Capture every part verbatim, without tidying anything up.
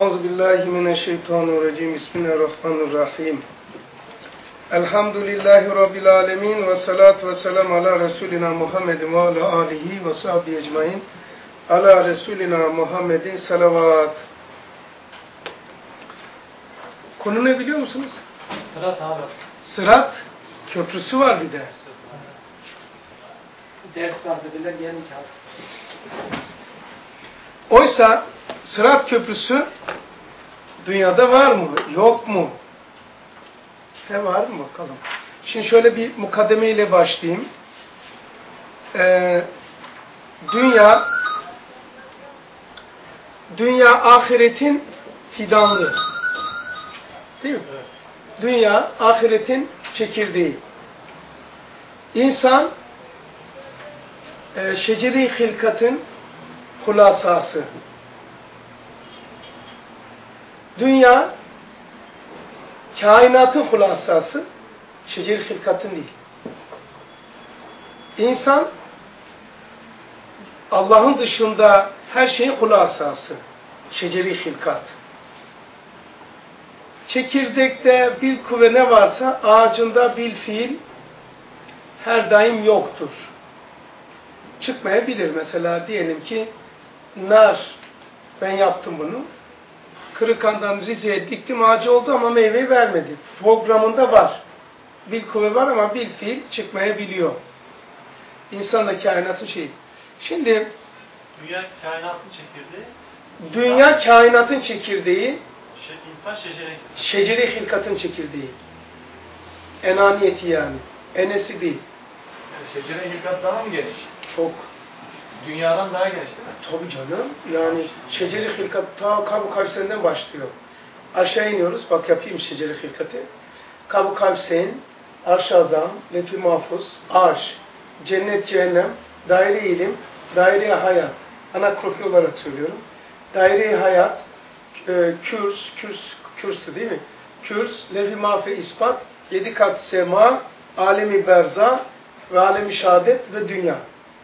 Euzubillahimineşşeytanirracim. Bismillahirrahmanirrahim. Elhamdülillahi Rabbil alemin ve salatu ve selamu ala Resulina Muhammedin ve ala alihi ve sahbihi ecmain. Ala Resulina Muhammedin salavat. Konu ne biliyor musunuz? Sırat abi. Sırat köprüsü var bir de. Ders var dediler yeni kağıt. Oysa Sırat köprüsü dünyada var mı? Yok mu? Ne var mı bakalım. Şimdi şöyle bir mukaddeme ile başlayayım. Ee, dünya dünya ahiretin fidanlığı. Değil mi? Evet. Dünya ahiretin çekirdeği. İnsan e, şeceri hilkatın hulasası. Dünya kainatın hulasası, şeceri hilkatın değil. İnsan Allah'ın dışında her şeyin hulasası, şeceri hilkat. Çekirdekte bir kuvve ne varsa ağacında bil fiil her daim yoktur. Çıkmayabilir. Mesela diyelim ki nar, ben yaptım bunu. Kırıkan'dan Rize'ye diktim, ağacı oldu ama meyve vermedi. Programında var. Bil kuvve var ama bil fiil çıkmayabiliyor. İnsan da kainatın şeyi. Şimdi dünya kainatın çekirdeği. Dünya kainatın çekirdeği. Şey, insan şecere. Şecere hilkatın çekirdeği. Enaniyeti yani. Enesi değil. Yani şecere hilkat daha mı geniş? Çok. Dünyadan daha geniş değil mi? Tabii canım. Yani şecere hilkat ta Kabu Kavseyn'den başlıyor. Aşağı iniyoruz. Bak yapayım şecere hilkatı. Kabu Kavseyn, Arş-ı Azam, Lef-i Mahfuz, Arş, Cennet, Cehennem, Daire-i İlim, Daire-i Hayat. Ana kroki olarak söylüyorum. Daire-i Hayat, e, Kürs, Kürs, Kürsü değil mi? Kürs, Lef-i Mahfe ispat, yedi kat sema, alemi berza ve alemi şehadet ve dünya.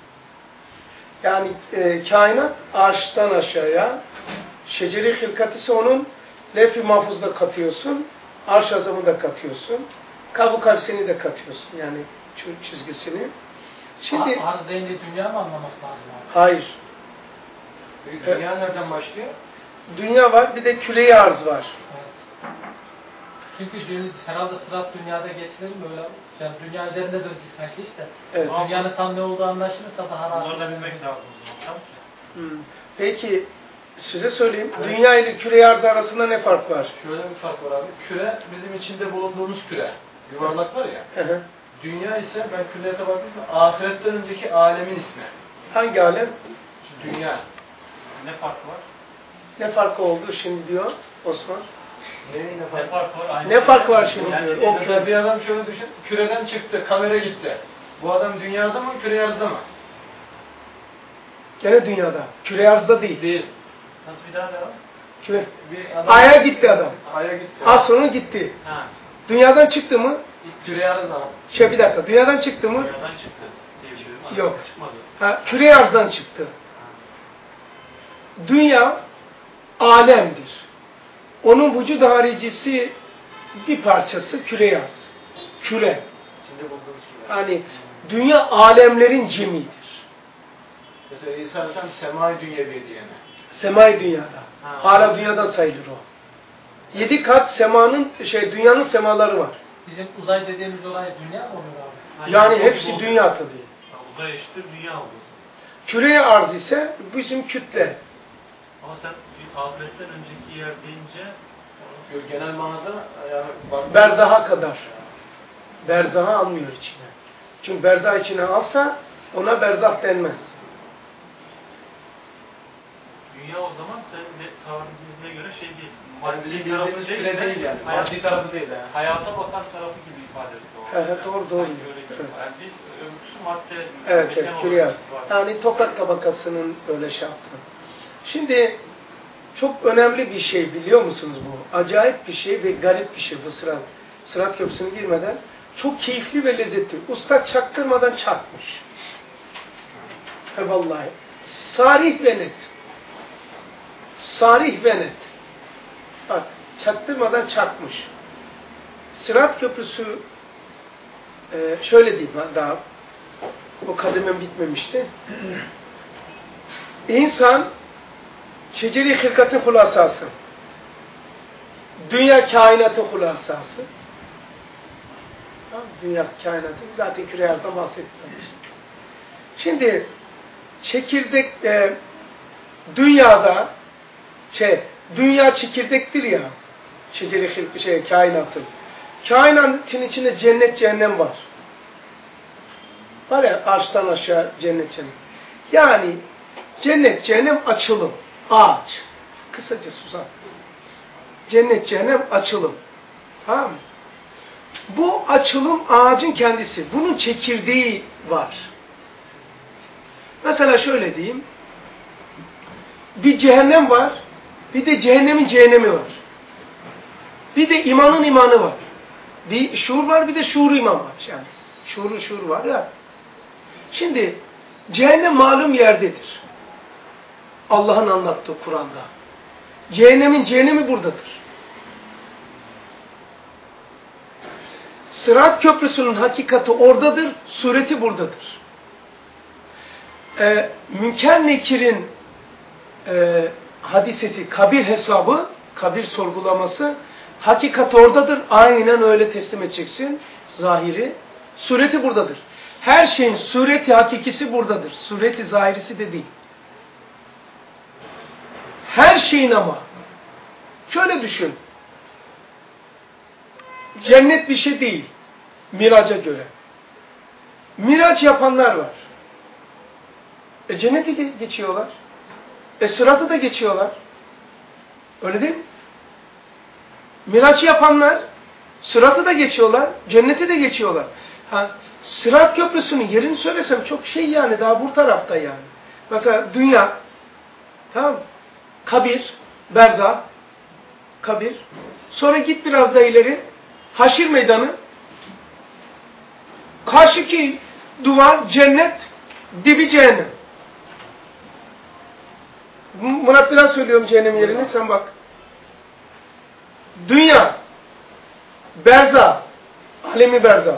Yani e, kainat arştan aşağıya, şeceri hilkat ise onun lef-i mahfuzda katıyorsun, arş azamı da katıyorsun, Kabu Kavseyn'i de katıyorsun yani çizgisini. Şimdi arz deyince dünya mı anlamak lazım? Hayır. Peki dünya evet. Nereden başlıyor? Dünya var, bir de küre-i arz var. Evet. Çünkü herhalde sırat dünyada geçilir mi öyle? Yani dünya üzerinde dönecek sanki işte. Evet. Dünyanın tam ne olduğu anlaşılırsa daha rahat. Bunları da bilmek lazım. Hmm. Peki size söyleyeyim. Evet. Dünya ile küre-i arz arasında ne fark var? Şöyle bir fark var abi. Küre bizim içinde bulunduğumuz küre. Yuvarlak var ya. Hı hı. Dünya ise ben külliyete baktım. Ahiretten önceki alemin ismi. Hangi alem? Dünya. Ne fark var? Ne farkı oldu şimdi diyor Osman? Ne, ne, fark? ne fark var? Aynı ne şey fark var şimdi yani, diyor. O küre bir adam şöyle düşün. Küreden çıktı, kamera gitti. Bu adam dünyada mı, küre arzda mı? Gene dünyada. Küre arzda değil. Değil. Nasıl bir daha devam? Küre. Ay'a gitti adam. Ay'a gitti. Az sonra gitti. Ha. Dünyadan çıktı mı? Küre arzda. Şey bir dakika. Dünyadan çıktı mı? Dünyadan çıktı. Diyebilirim. Yok. Çıkmadı. Ha, küre arzdan çıktı. Dünya alemdir. Onun vücud haricisi bir parçası küre arz. Küre. Yani dünya alemlerin cemidir. Mesela İsa Aleyhisselam semai dünyevi diyene. Semai dünyada. Ha. Hala dünyadan sayılır o. Yedi kat semanın, şey dünyanın semaları var. Bizim uzay dediğimiz olay dünya mı oluyor abi? Yani, yani yani hepsi oldu. Dünya tabii. Uzay eşittir dünya oldu. Küre arz ise bizim kütle. Ama sen ahiretten önceki yer deyince genel manada yani berzaha kadar. Berzaha almıyor içine. Çünkü berzah içine alsa ona berzah denmez. Dünya o zaman senin tarihine göre şey değil. Yani bizim bildiğimiz küre değil yani. Hayat, maddi tarafı değil yani. Hayata bakan tarafı gibi ifade ediyor. Evet, doğru doğru. Evet. Yani bir ömrüsü madde, evet, evet, küre. Yani toprak tabakasının öyle şey yaptığını. Şimdi çok önemli bir şey biliyor musunuz bu? Acayip bir şey ve garip bir şey bu sırat. Sırat köprüsüne girmeden. Çok keyifli ve lezzetli. Usta çaktırmadan çakmış. He vallahi. Sarih ve net. Sarih ve net. Bak, çaktırmadan çakmış. Sırat Köprüsü, e, şöyle diyeyim daha, o kademem bitmemişti. İnsan, şeceri hilkatın hulasası. Dünya kainatın hulasası. Dünya kainatı, zaten küre arzdan bahsetmiş. Şimdi, çekirdek, e, dünyada, şey, dünya çekirdektir ya, şeceri hilkatı, şey, kainatın. Kainatın içinde cennet, cehennem var. Var ya, arştan aşağı cennet, cehennem. Yani, cennet, cehennem açılım, ağaç. Kısaca uzat. Cennet, cehennem açılım. Tamam mı? Bu açılım ağacın kendisi. Bunun çekirdeği var. Mesela şöyle diyeyim. Bir cehennem var. Bir de cehennemin cehennemi var. Bir de imanın imanı var. Bir şuur var, bir de şuur iman var. Yani şuuru şuur var ya. Şimdi cehennem malum yerdedir. Allah'ın anlattığı Kur'an'da. Cehennemin cehennemi buradadır. Sırat Köprüsü'nün hakikati oradadır, sureti buradadır. Ee, Münker Nekir'in e, hadisesi, kabir hesabı, kabir sorgulaması, hakikat oradadır, aynen öyle teslim edeceksin, zahiri. Sureti buradadır. Her şeyin sureti, hakikisi buradadır. Sureti, zahirisi de değil. Her şeyin ama, şöyle düşün, cennet bir şey değil, miraca göre. Miraç yapanlar var. E cenneti geçiyorlar. E sıratı da geçiyorlar. Öyle değil mi? Miraç yapanlar, sıratı da geçiyorlar, cenneti de geçiyorlar. Ha, Sırat Köprüsü'nün yerini söylesem çok şey yani, daha bu tarafta yani. Mesela dünya, tamam mı? Kabir, berzah, kabir. Sonra git biraz da ileri, haşir meydanı. Karşıki duvar cennet, dibi cehennem. Murat biraz söylüyorum cehennem yerini, sen bak. Dünya, berzah, alemi berzah.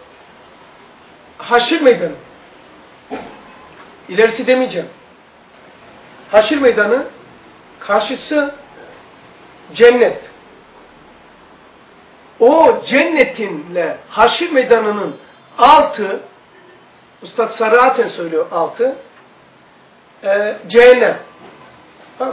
Haşir meydanı. İlerisi demeyeceğim. Haşir meydanı, karşısı cennet. O cennetinle haşir meydanının altı, Üstad Sarıaten söylüyor altı, e, cehennem. Tamam.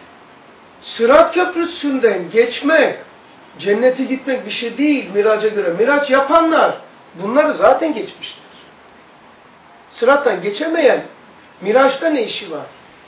Sırat Köprüsü'nden geçmek, cennete gitmek bir şey değil miraca göre. Miraç yapanlar bunları zaten geçmişler. Sırattan geçemeyen miraçta ne işi var?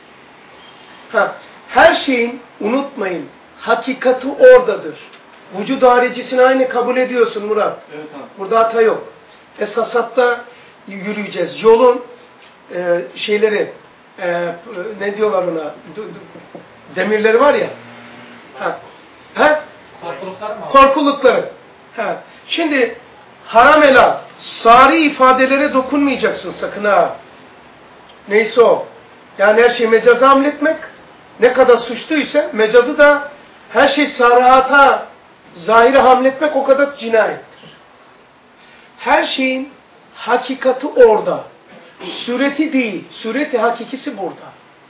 Ha, her şeyin, unutmayın, hakikati oradadır. Vücud haricisini aynı kabul ediyorsun Murat. Evet abi. Burada hata yok. Esasatta yürüyeceğiz. Yolun e, şeyleri, e, ne diyorlar ona? Demirleri var ya. Ha. Ha? Korkuluklar mı? Korkulukları. Ha. Şimdi haram helal, sari ifadelere dokunmayacaksın sakın ha. Neyse o. Yani her şeyi mecaza hamletmek, ne kadar suçluysa mecazı da her şey sarihata, zahire hamletmek o kadar cinayettir. Her şeyin hakikati orada. Sureti değil, sureti hakikisi burada.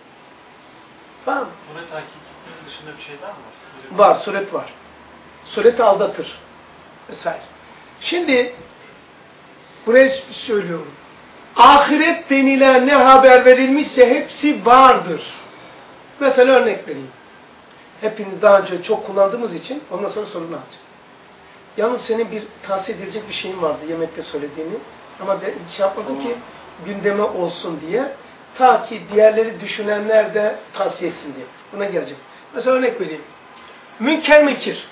Tamam mı? Suret hakikisinin dışında bir şey daha mı var? Suret Var, suret var. Sureti aldatır. Vesaire. Şimdi buraya söylüyorum. Ahiret denilen ne haber verilmişse hepsi vardır. Mesela örnek vereyim. Hepiniz daha önce çok kullandığımız için ondan sonra sorunu alacağım. Yalnız senin bir tavsiye edilecek bir şeyin vardı yemekte söylediğini. Ama de, hiç yapmadım ki gündeme olsun diye. Ta ki diğerleri düşünenler de tavsiye etsin diye. Buna geleceğim. Mesela örnek vereyim. Münker Nekir.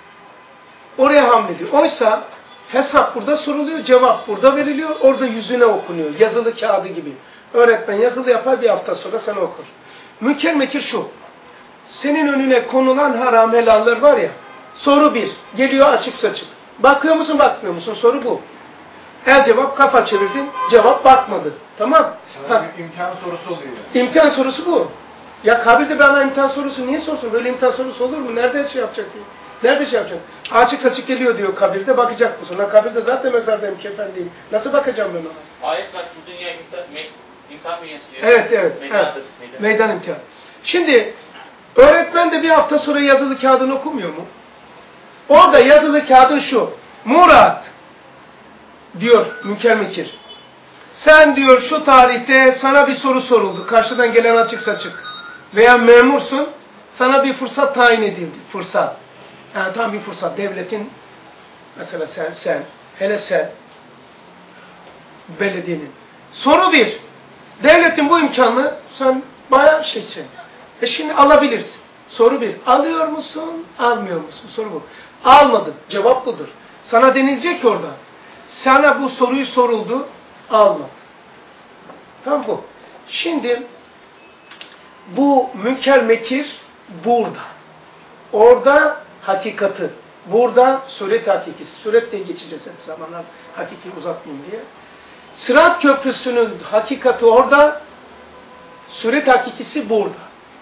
Oraya hamlediyor. Oysa hesap burada soruluyor, cevap burada veriliyor, orada yüzüne okunuyor. Yazılı kağıdı gibi. Öğretmen yazılı yapar, bir hafta sonra sen okur. Münker Nekir şu. Senin önüne konulan haram helaller var ya. Soru bir. Geliyor açık saçık. Bakıyor musun, bakmıyor musun? Soru bu. Her cevap kafa çevirdin, cevap bakmadı. Tamam? Ha. İmkan sorusu oluyor. İmkan sorusu bu. Ya kabirde bana imtihan sorusu niye sorsun? Böyle imtihan sorusu olur mu? Nerede şey yapacak diyor. Nerede şey yapacak? Açık saçık geliyor diyor kabirde, bakacak mısın? Lan kabirde zaten mezardayım, kefendeyim. Nasıl bakacağım ben ona? Ayet var, bu dünya imtihan, imtihan bünyesi diyor. Evet, evet. Meydandır, evet. meydan. Meydan imtihan. Şimdi, öğretmen de bir hafta sonra yazılı kağıdını okumuyor mu? Orada yazılı kağıdın şu. Murat, diyor Münker Mekir. Sen diyor şu tarihte sana bir soru soruldu. Karşıdan gelen açık saçık. Veya memursun. Sana bir fırsat tayin edildi. Fırsat. Yani tam bir fırsat. Devletin, mesela sen, sen, hele sen, belediyenin. Soru bir. Devletin bu imkanını sen bayağı şeysin. E şimdi alabilirsin. Soru bir. Alıyor musun? Almıyor musun? Soru bu. Almadın. Cevap budur. Sana denilecek ki orada. Sana bu soruyu soruldu. Almadın. Tamam bu. Şimdi bu Münker Mekir burada. Orada hakikati. Burada suret hakikisi. Suretle geçeceğiz hep zamanlar. Hakiki uzatmayayım diye. Sırat Köprüsü'nün hakikati orada. Suret hakikisi burada.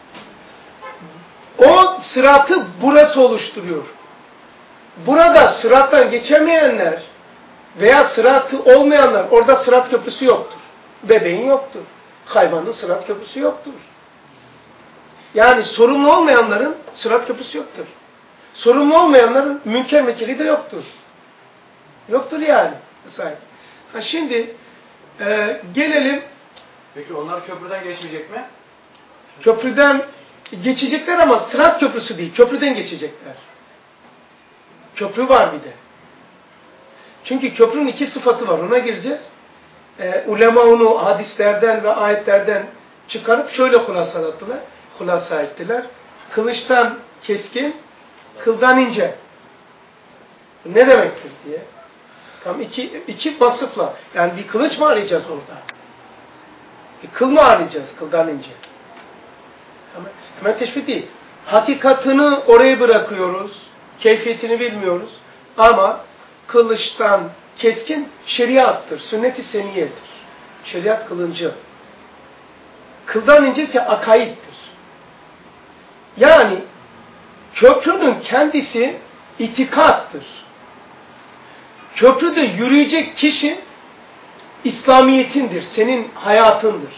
O sıratı burası oluşturuyor. Burada sırattan geçemeyenler veya sıratı olmayanlar, orada sırat köprüsü yoktur. Bebeğin yoktur. Hayvanın sırat köprüsü yoktur. Yani sorumlu olmayanların sırat köprüsü yoktur. Sorumlu olmayanların münker mekiri de yoktur. Yoktur yani. Ha şimdi e, gelelim. Peki onlar köprüden geçmeyecek mi? Köprüden geçecekler ama sırat köprüsü değil. Köprüden geçecekler. Köprü var bir de. Çünkü köprünün iki sıfatı var. Ona gireceğiz. Ee, ulema onu hadislerden ve ayetlerden çıkarıp şöyle hulasa ettiler. Hulasa ettiler. Kılıçtan keskin, kıldan ince. Ne demektir diye. Tam iki, iki vasıfla. Yani bir kılıç mı arayacağız orada? Bir kıl mı arayacağız kıldan ince? Hemen, hemen teşbih değil. Hakikatını oraya bırakıyoruz. Keyfiyetini bilmiyoruz. Ama kılıçtan keskin şeriattır. Sünnet-i seniyedir. Şeriat kılıncı. Kıldan ince ise akaittir. Yani köprünün kendisi itikattır. Köprüde yürüyecek kişi İslamiyetindir. Senin hayatındır.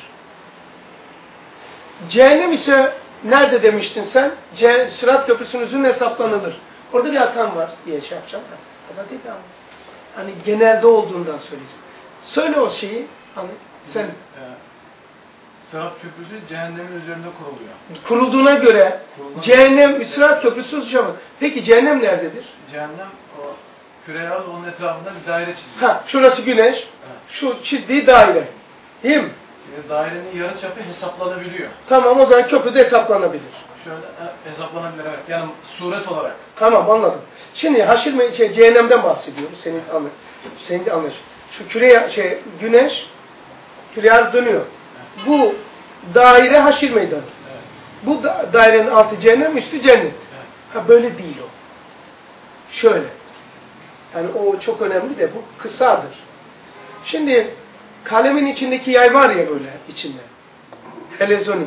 Cehennem ise nerede demiştin sen? Ce Sırat Köprüsü'nün üzerine hesaplanılır. Orada bir hatam var diye şey yapacağım da. O da değil ama. Hani genelde olduğundan söyleyeceğim. Söyle o şeyi. Hani sen... E, Sırat Köprüsü cehennemin üzerinde kuruluyor. Kurulduğuna göre Kurulduğuna cehennem, Sırat Köprüsü uzayacak. Peki cehennem nerededir? Cehennem o küre arz onun etrafında bir daire çiziyor. Ha, şurası güneş. Evet. Şu çizdiği daire. Değil mi? Şimdi dairenin yarıçapı hesaplanabiliyor. Tamam, o zaman köprüde hesaplanabilir. Şöyle he, hesaplanabilir evet. Yani suret olarak. Tamam, anladım. Şimdi haşir şey, cehennemden bahsediyoruz. Senin anlaş. Senin anlaş. Şu küre şey güneş küre arz dönüyor. Evet. Bu daire haşir meydanı. Evet. Bu da, dairenin altı cehennem, üstü cennet. Evet. Ha böyle değil o. Şöyle. Yani o çok önemli de bu kısadır. Şimdi kalemin içindeki yay var ya böyle içinde. Helezonik.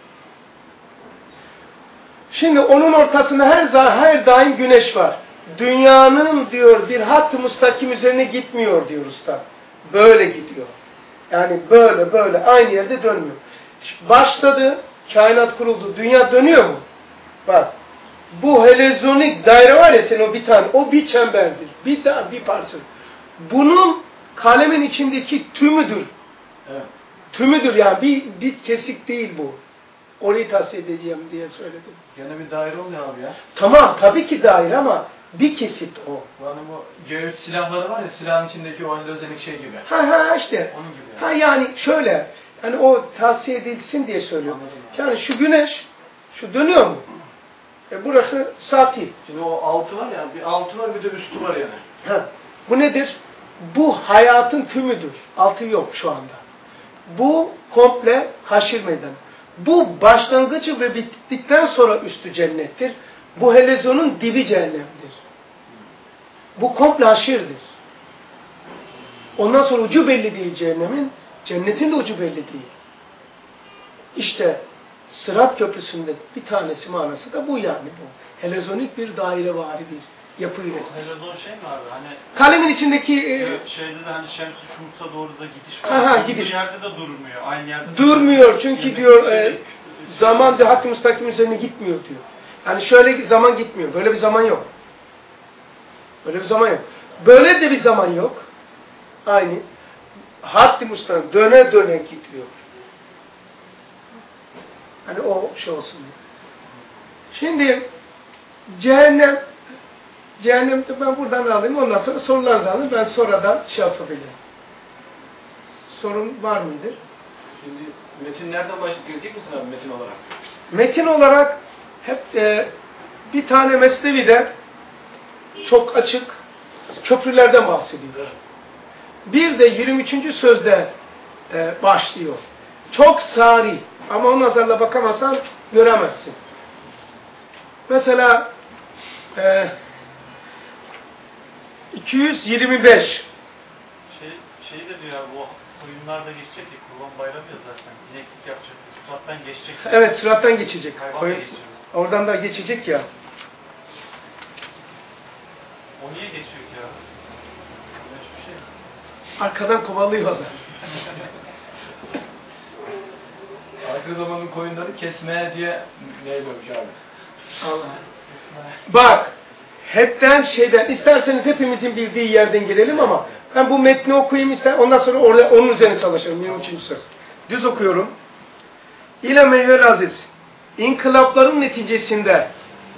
Şimdi onun ortasında her her daim güneş var. Dünyanın diyor bir hat-ı müstakim üzerine gitmiyor diyor usta. Böyle gidiyor. Yani böyle böyle aynı yerde dönmüyor. Başladı, kainat kuruldu. Dünya dönüyor mu? Bak. Bu helezonik daire var ya senin o bir tane. O bir çemberdir. Bir daha bir parça. Bunun kalemin içindeki tümüdür. Evet. Tümüdür yani. Bir, bir kesik değil bu. Orayı tavsiye edeceğim diye söyledim. Gene bir daire oluyor abi ya. Tamam tabii ki daire ama bir kesit o. Yani bu C üç silahları var ya silahın içindeki o helezonik şey gibi. Ha ha işte. Onun gibi yani. Ha yani şöyle. Yani o tavsiye edilsin diye söylüyorum. Yani şu güneş şu dönüyor mu? E burası saati. Şimdi o altı var ya, bir altı var bir de üstü var yani. Ha, bu nedir? Bu hayatın tümüdür. Altı yok şu anda. Bu komple haşir meydanı. Bu başlangıcı ve bittikten sonra üstü cennettir. Bu helezonun dibi cehennemdir. Bu komple haşirdir. Ondan sonra ucu belli değil cehennemin. Cennetin de ucu belli değil. İşte Sırat Köprüsü'nde bir tanesi manası da bu yani bu. Helezonik bir dairevari bir yapıyı resmi. Helezon şey mi abi? Hani Kalemin içindeki e, şeyde de hani Şems-i Şums'a doğru da gidiş var. Ha, ha, Olduğu gidiş. yerde de durmuyor. Aynı yerde durmuyor çünkü Yemek diyor şey- e, zaman diyor hakkı müstakim üzerine gitmiyor diyor. Yani şöyle zaman gitmiyor. Böyle bir zaman yok. Böyle bir zaman yok. Böyle de bir zaman yok. Aynı. Hakkı müstakim döne döne gidiyor. Hani o şey olsun diye. Şimdi cehennem cehennemde ben buradan alayım. Ondan sonra sorularınızı alayım. Ben sonradan şey yapabilirim. Sorun var mıdır? Şimdi metin nereden başlayıp gelecek misin abi metin olarak? Metin olarak hep e, bir tane Mesnevi'de çok açık köprülerden bahsediyor. Bir de yirmi üçüncü sözde e, başlıyor. Çok sari ama o nazarla bakamazsan göremezsin. Mesela e, iki yüz yirmi beş Şey, şey de diyor abi, o oyunlarda geçecek ya, Kurban Bayramı ya zaten. İneklik yapacak. Sırattan geçecek. evet sırattan geçecek. Hayvan da geçiyor. Oradan da geçecek ya. O niye geçiyor ki abi? Hiçbir şey. Arkadan kovalıyorlar. Arka zamanın koyunları kesmeye diye neye koymuş abi? Allah. Bak, hepten şeyden, isterseniz hepimizin bildiği yerden girelim ama ben bu metni okuyayım ister, ondan sonra orada onun üzerine çalışalım. yirmi üçüncü söz. Düz okuyorum. İle meyvel aziz, inkılapların neticesinde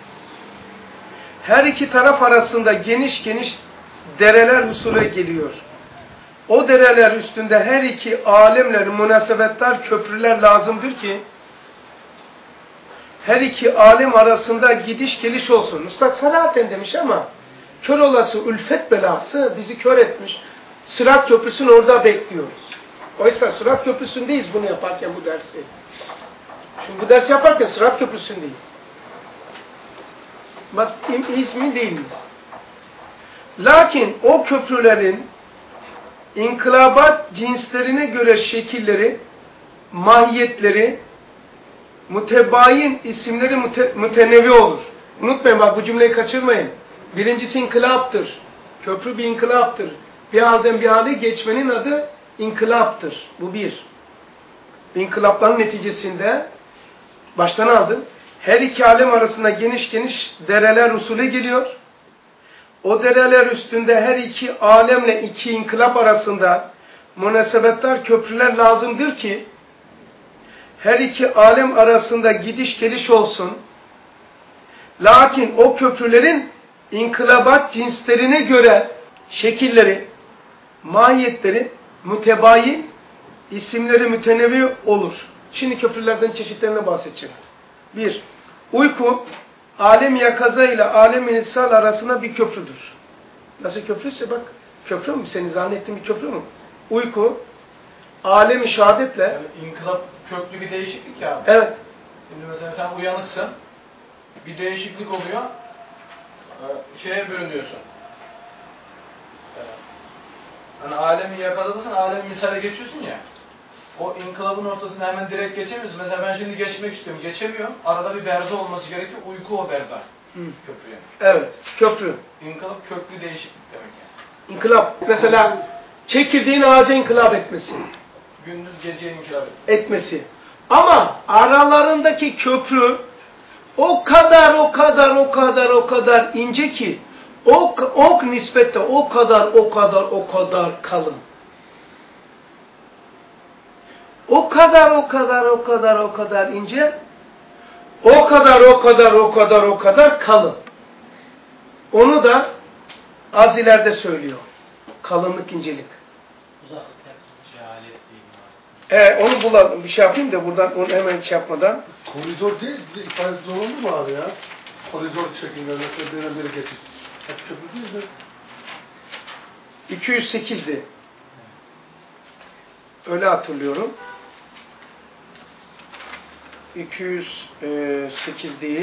her iki taraf arasında geniş geniş dereler husule geliyor. O dereler üstünde her iki alemler, münasebetler, köprüler lazımdır ki her iki alem arasında gidiş geliş olsun. Üstad zaten demiş ama kör olası ülfet belası bizi kör etmiş. Sırat Köprüsü'nü orada bekliyoruz. Oysa Sırat Köprüsü'ndeyiz bunu yaparken bu dersi. Şimdi bu dersi yaparken Sırat Köprüsü'ndeyiz. Bak ismi değiliz. Lakin o köprülerin inkılabat cinslerine göre şekilleri, mahiyetleri, mütebayin isimleri müte, mütenevi olur. Unutmayın bak bu cümleyi kaçırmayın. Birincisi inkılaptır. Köprü bir inkılaptır. Bir halden bir hale geçmenin adı inkılaptır. Bu bir. İnkılapların neticesinde baştan aldım. Her iki alem arasında geniş geniş dereler usule geliyor. O dereler üstünde her iki alemle iki inkılap arasında münasebetler, köprüler lazımdır ki her iki alem arasında gidiş geliş olsun. Lakin o köprülerin inkılabat cinslerine göre şekilleri, mahiyetleri mütebayin, isimleri mütenevi olur. Şimdi köprülerden çeşitlerine bahsedeceğim. Bir, uyku, alem yakaza ile alem insan arasında bir köprüdür. Nasıl köprüyse bak, köprü mü? Seni zannettiğin bir köprü mü? Uyku, alem-i şehadetle. Yani inkılap köklü bir değişiklik ya. Evet. Şimdi mesela sen uyanıksın, bir değişiklik oluyor, şeye bürünüyorsun. Hani alemi yakaladıysan alemi misale geçiyorsun ya. O inkılabın ortasında hemen direkt geçemiyorsun. Mesela ben şimdi geçmek istiyorum, geçemiyorum. Arada bir berza olması gerekiyor. Uyku o berza. Hı. Köprü yani. Evet, köprü. İnkılap köklü değişiklik demek yani. İnkılap. Mesela çekirdeğin ağaca inkılap etmesi. Gündüz geceye inkılap etmesi. Ama aralarındaki köprü o kadar, o kadar, o kadar, o kadar ince ki ok, ok nispette o kadar, o kadar, o kadar kalın. O kadar, o kadar, o kadar, o kadar ince, o kadar, o kadar, o kadar, o kadar kalın. Onu da az ileride söylüyor. Kalınlık, incelik. Uzaklık. Cehalet değil mi? Ee, onu bulalım. Bir şey yapayım da buradan onu hemen şey yapmadan. Koridor değil, ifadesi doğru mu abi ya? Koridor şeklinde mesela dönem beri geçiş. Hep köprü değil mi? iki yüz sekizdi. Öyle hatırlıyorum. iki yüz sekiz değil.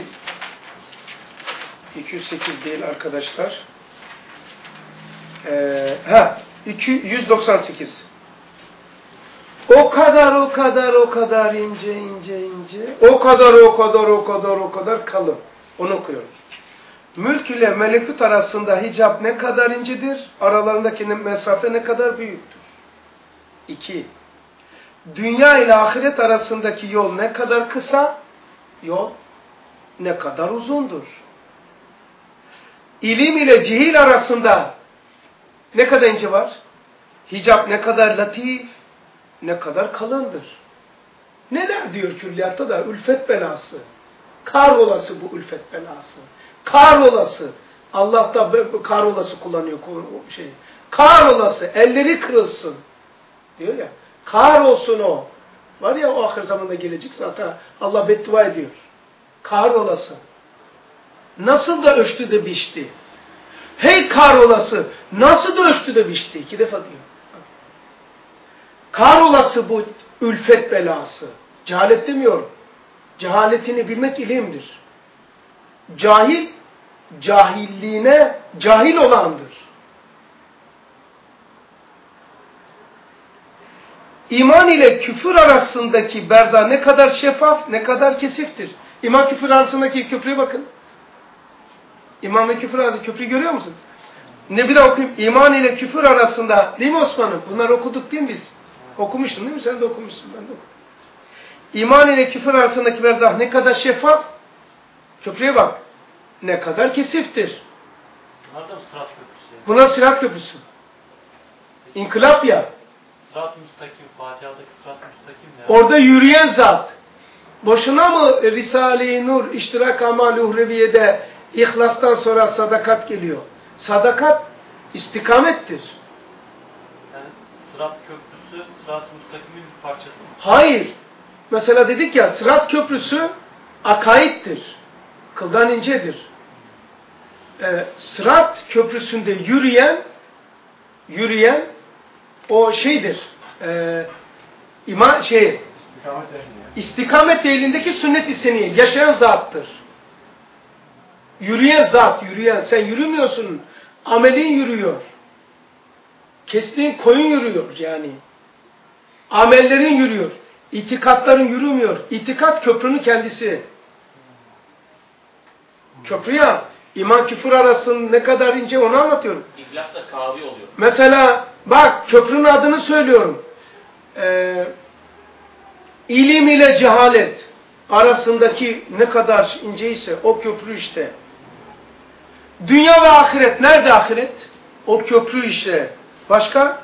iki yüz sekiz değil arkadaşlar. Ee, ha, iki yüz doksan sekiz. O O kadar, o kadar, o kadar ince, ince, ince. O kadar, o kadar, o kadar, o kadar kalın. Onu okuyoruz. Mülk ile melekut arasında hicap ne kadar incedir? Aralarındaki mesafe ne kadar büyüktür? İki. Dünya ile ahiret arasındaki yol ne kadar kısa? Yol ne kadar uzundur? İlim ile cihil arasında ne kadar ince var? Hicap ne kadar latif, ne kadar kalındır? Neler diyor külliyatta da? Ülfet belası. Kahrolası bu ülfet belası. Kahrolası. Allah da kahrolası kullanıyor şey. Kahrolası. Elleri kırılsın. Diyor ya. Kahrolsun o. Var ya o ahir zamanda gelecek zaten. Allah beddua ediyor. Kahrolası. Nasıl da ölçtü de biçti. Hey kahrolası. Nasıl da ölçtü de biçti. İki defa diyor. Kahrolası bu ülfet belası. Cehalet demiyorum. Cehaletini bilmek ilimdir. Cahil, cahilliğine cahil olandır. İman ile küfür arasındaki berza ne kadar şeffaf, ne kadar kesiftir. İman küfür arasındaki köprüye bakın. İman ve küfür arasındaki köprüyü görüyor musunuz? Ne bir daha okuyayım. İman ile küfür arasında, değil mi Osman'ım? Bunları okuduk değil mi biz? Okumuşsun değil mi? Sen de okumuşsun, ben de okudum. İman ile küfür arasındaki berzah ne kadar şeffaf? Köprüye bak. Ne kadar kesiftir. Bunlar da mı Sırat Köprüsü? Buna Sırat Köprüsü. İnkılap ya. Sırat-ı Müstakim, Fatiha'daki Sırat-ı Müstakim ya. Orada yürüyen zat. Boşuna mı Risale-i Nur, İştirak Amal-i Uhreviye'de İhlas'tan sonra sadakat geliyor? Sadakat istikamettir. Yani Sırat Köprüsü, Sırat-ı Müstakim'in bir parçası mı? Hayır. Mesela dedik ya, Sırat Köprüsü akaittir. Kıldan incedir. Ee, Sırat Köprüsü'nde yürüyen, yürüyen o şeydir. E, ima şey, İstikamet ehli. istikamet ehlindeki sünnet-i seniye yaşayan zattır. Yürüyen zat, yürüyen. Sen yürümüyorsun. Amelin yürüyor. Kestiğin koyun yürüyor yani. Amellerin yürüyor. İtikatların yürümüyor. İtikat köprünün kendisi. Köprü ya. İman küfür arasının ne kadar ince onu anlatıyorum. İhlas da kavi oluyor. Mesela bak köprünün adını söylüyorum. Ee, ilim ile cehalet arasındaki ne kadar inceyse o köprü işte. Dünya ve ahiret. Nerede ahiret? O köprü işte. Başka?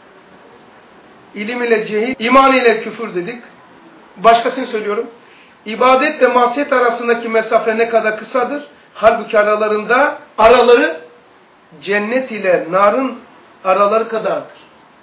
İlim ile cehil, iman ile küfür dedik. Başkasını söylüyorum. İbadetle masiyet arasındaki mesafe ne kadar kısadır? Halbuki aralarında, araları cennet ile narın araları kadardır.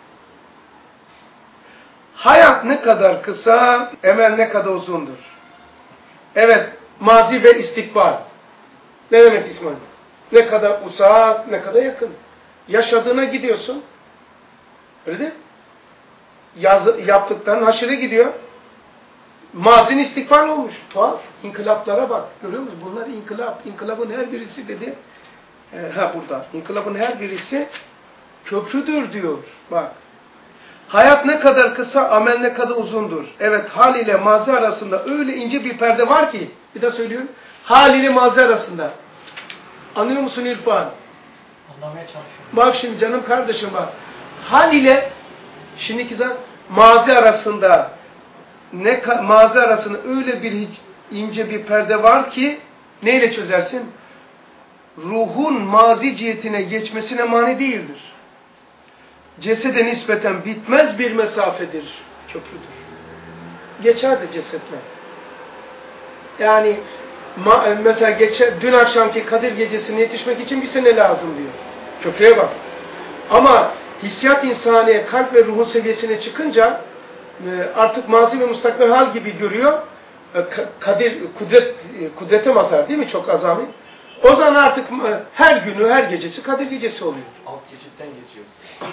Hayat ne kadar kısa, emel ne kadar uzundur. Evet, mazi ve istikbal. Ne demek İsmail? Ne kadar uzak, ne kadar yakın. Yaşadığına gidiyorsun. Öyle değil mi? Yaz, yaptıkların haşire gidiyor. Mazin istikbal olmuş. Tuhaf. İnkılaplara bak. Görüyor musunuz? Bunlar inkılap. İnkılabın her birisi dedi. E, ha burada. İnkılabın her birisi köprüdür diyor. Bak. Hayat ne kadar kısa, amel ne kadar uzundur. Evet, hal ile mazi arasında öyle ince bir perde var ki, bir daha söylüyorum. Hal ile mazi arasında. Anlıyor musun İrfan? Anlamaya çalışıyorum. Bak şimdi canım kardeşim bak. Hal ile şimdiki zaman mazi arasında ne mazi arasında öyle bir ince bir perde var ki neyle çözersin? Ruhun mazi cihetine geçmesine mani değildir. Cesede nispeten bitmez bir mesafedir, köprüdür. Geçer de cesetler. Yani mesela geçer, dün akşamki Kadir gecesine yetişmek için bir sene lazım diyor. Köprüye bak. Ama hissiyat insaniye, kalp ve ruhun seviyesine çıkınca artık mazi ve mustakbel hal gibi görüyor. Kadir, kudret, kudrete mazhar değil mi? Çok azami. O zaman artık her günü, her gecesi Kadir gecesi oluyor. Alt geçitten geçiyoruz.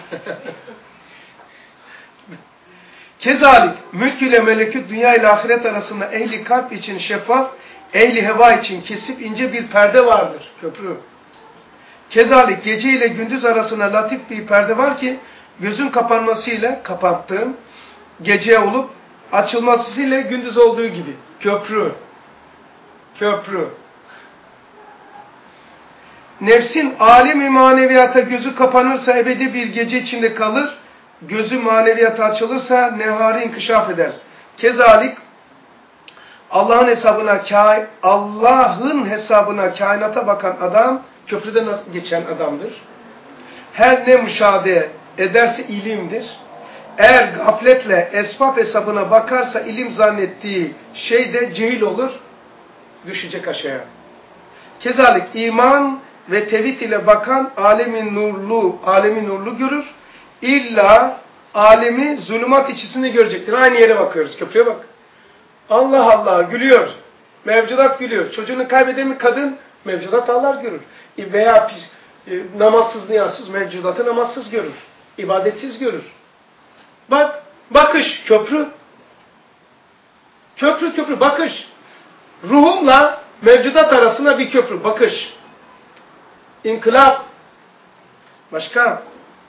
Kezalik, mülk ile melekut, dünya ile ahiret arasında ehli kalp için şeffaf, ehli heva için kesip ince bir perde vardır. Köprü. Kezalik, gece ile gündüz arasında latif bir perde var ki, gözün kapanmasıyla kapattığın, gece olup açılmasıyla gündüz olduğu gibi. Köprü. Köprü. Nefsin alem-i maneviyata gözü kapanırsa ebedi bir gece içinde kalır. Gözü maneviyata açılırsa neharı inkişaf eder. Kezalik Allah'ın hesabına Allah'ın hesabına kainata bakan adam köprüden geçen adamdır. Her ne müşahede ederse ilimdir. Eğer gafletle esbab hesabına bakarsa ilim zannettiği şey de cehil olur. Düşecek aşağıya. Kezalik iman ve tevhid ile bakan alemin nurlu, alemin nurlu görür. İlla alemi zulümat içerisinde görecektir. Aynı yere bakıyoruz. Köprüye bak. Allah Allah gülüyor. Mevcudat gülüyor. Çocuğunu kaybeden bir kadın mevcudat ağlar görür. Veya pis, e, namazsız niyazsız mevcudatı namazsız görür. İbadetsiz görür. Bak, bakış, köprü. Köprü köprü, bakış. Ruhumla mevcudat arasında bir köprü, bakış. İnkılap. Başka.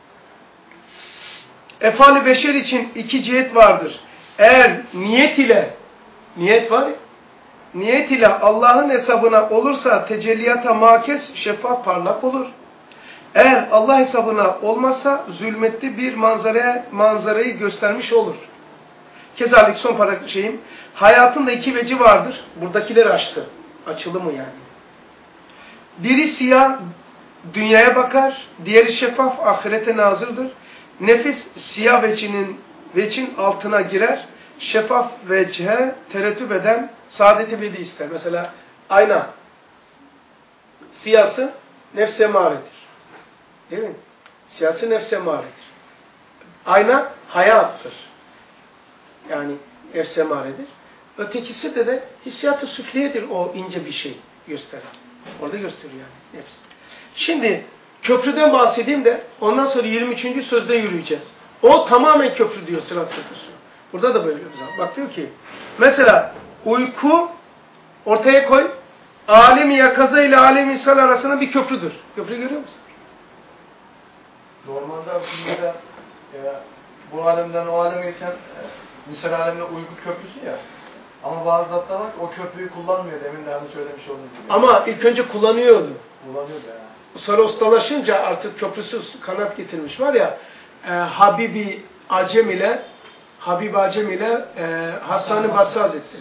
Efal-i beşer için iki cihet vardır. Eğer niyet ile, niyet var ya, niyet ile Allah'ın hesabına olursa tecelliyata makes, şeffaf parlak olur. Eğer Allah hesabına olmazsa zulmetli bir manzaraya, manzarayı göstermiş olur. Kezalik son paragraf şeyim. Hayatında iki veci vardır. Buradakiler açtı. Açılımı yani. Biri siyah dünyaya bakar. Diğeri şeffaf ahirete nazırdır. Nefis siyah vecinin vecin altına girer. Şeffaf vecihe terettüp eden saadet ebedi ister. Mesela ayna. Siyası nefs emaredir. Değil mi? Siyasi nefs emaredir. Ayna hayattır. Yani nefs emaredir. Ötekisi de de hissiyat-ı süfliyedir, o ince bir şey gösteren. Orada gösteriyor yani nefs. Şimdi köprüden bahsedeyim de ondan sonra yirmi üçüncü sözde yürüyeceğiz. O tamamen köprü diyor Sırat Köprüsü. Burada da böyle bir zaman. Bak diyor ki mesela uyku ortaya koy, alem-i yakaza ile alem-i insan arasında bir köprüdür. Köprü görüyor musun? Normalde aslında e, bu alemden o aleme geçen e, misal alemine uyku köprüsü ya. Ama bazı zatlar var o köprüyü kullanmıyor. Demin de hani söylemiş olduğum gibi. Ama ilk önce kullanıyordu. Kullanıyordu yani. Sonra ustalaşınca artık köprüsüz kanat getirmiş var ya e, Habibi Acem ile Habibi Acem ile e, Hasan-ı Basri Hazretleri.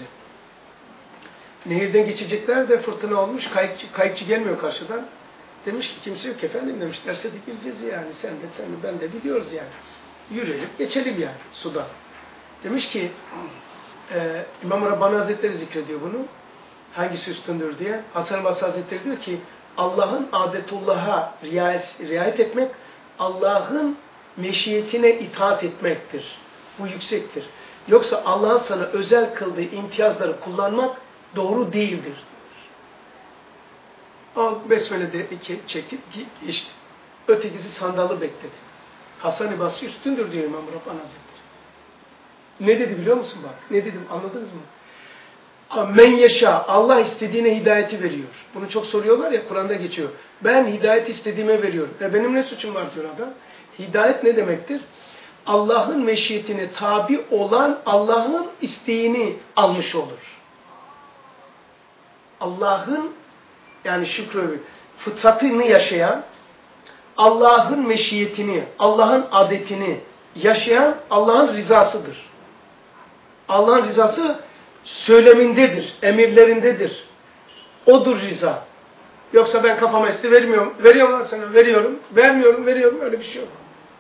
Nehirden geçecekler de fırtına olmuş. Kayıkçı, kayıkçı gelmiyor karşıdan. Demiş ki kimse yok efendim demiş. Derse dikileceğiz yani. Sen de sen de ben de biliyoruz yani. Yürüyelim geçelim yani suda. Demiş ki e, İmam Rabbani Hazretleri zikrediyor bunu. Hangisi üstündür diye. Hasan-ı Basri Hazretleri diyor ki Allah'ın adetullah'a riayet, riayet etmek Allah'ın meşiyetine itaat etmektir. Bu yüksektir. Yoksa Allah'ın sana özel kıldığı imtiyazları kullanmak doğru değildir. Al besmelede iki çekip geçti. Ötekisi sandalı bekledi. Hasan-ı Basri üstündür diyor İmam Rabbani Hazretleri. Ne dedi biliyor musun bak? Ne dedim anladınız mı? Men yaşa, Allah istediğine hidayeti veriyor. Bunu çok soruyorlar ya, Kur'an'da geçiyor. Ben hidayet istediğime veriyorum. E benim ne suçum var diyor adam. Hidayet ne demektir? Allah'ın meşiyetine tabi olan Allah'ın isteğini almış olur. Allah'ın yani şükrü, fıtratını yaşayan, Allah'ın meşiyetini, Allah'ın adetini yaşayan Allah'ın rızasıdır. Allah'ın rızası söylemindedir, emirlerindedir. Odur rıza. Yoksa ben kafama esti vermiyorum. Veriyorlar sana, veriyorum. Vermiyorum, veriyorum. Öyle bir şey yok.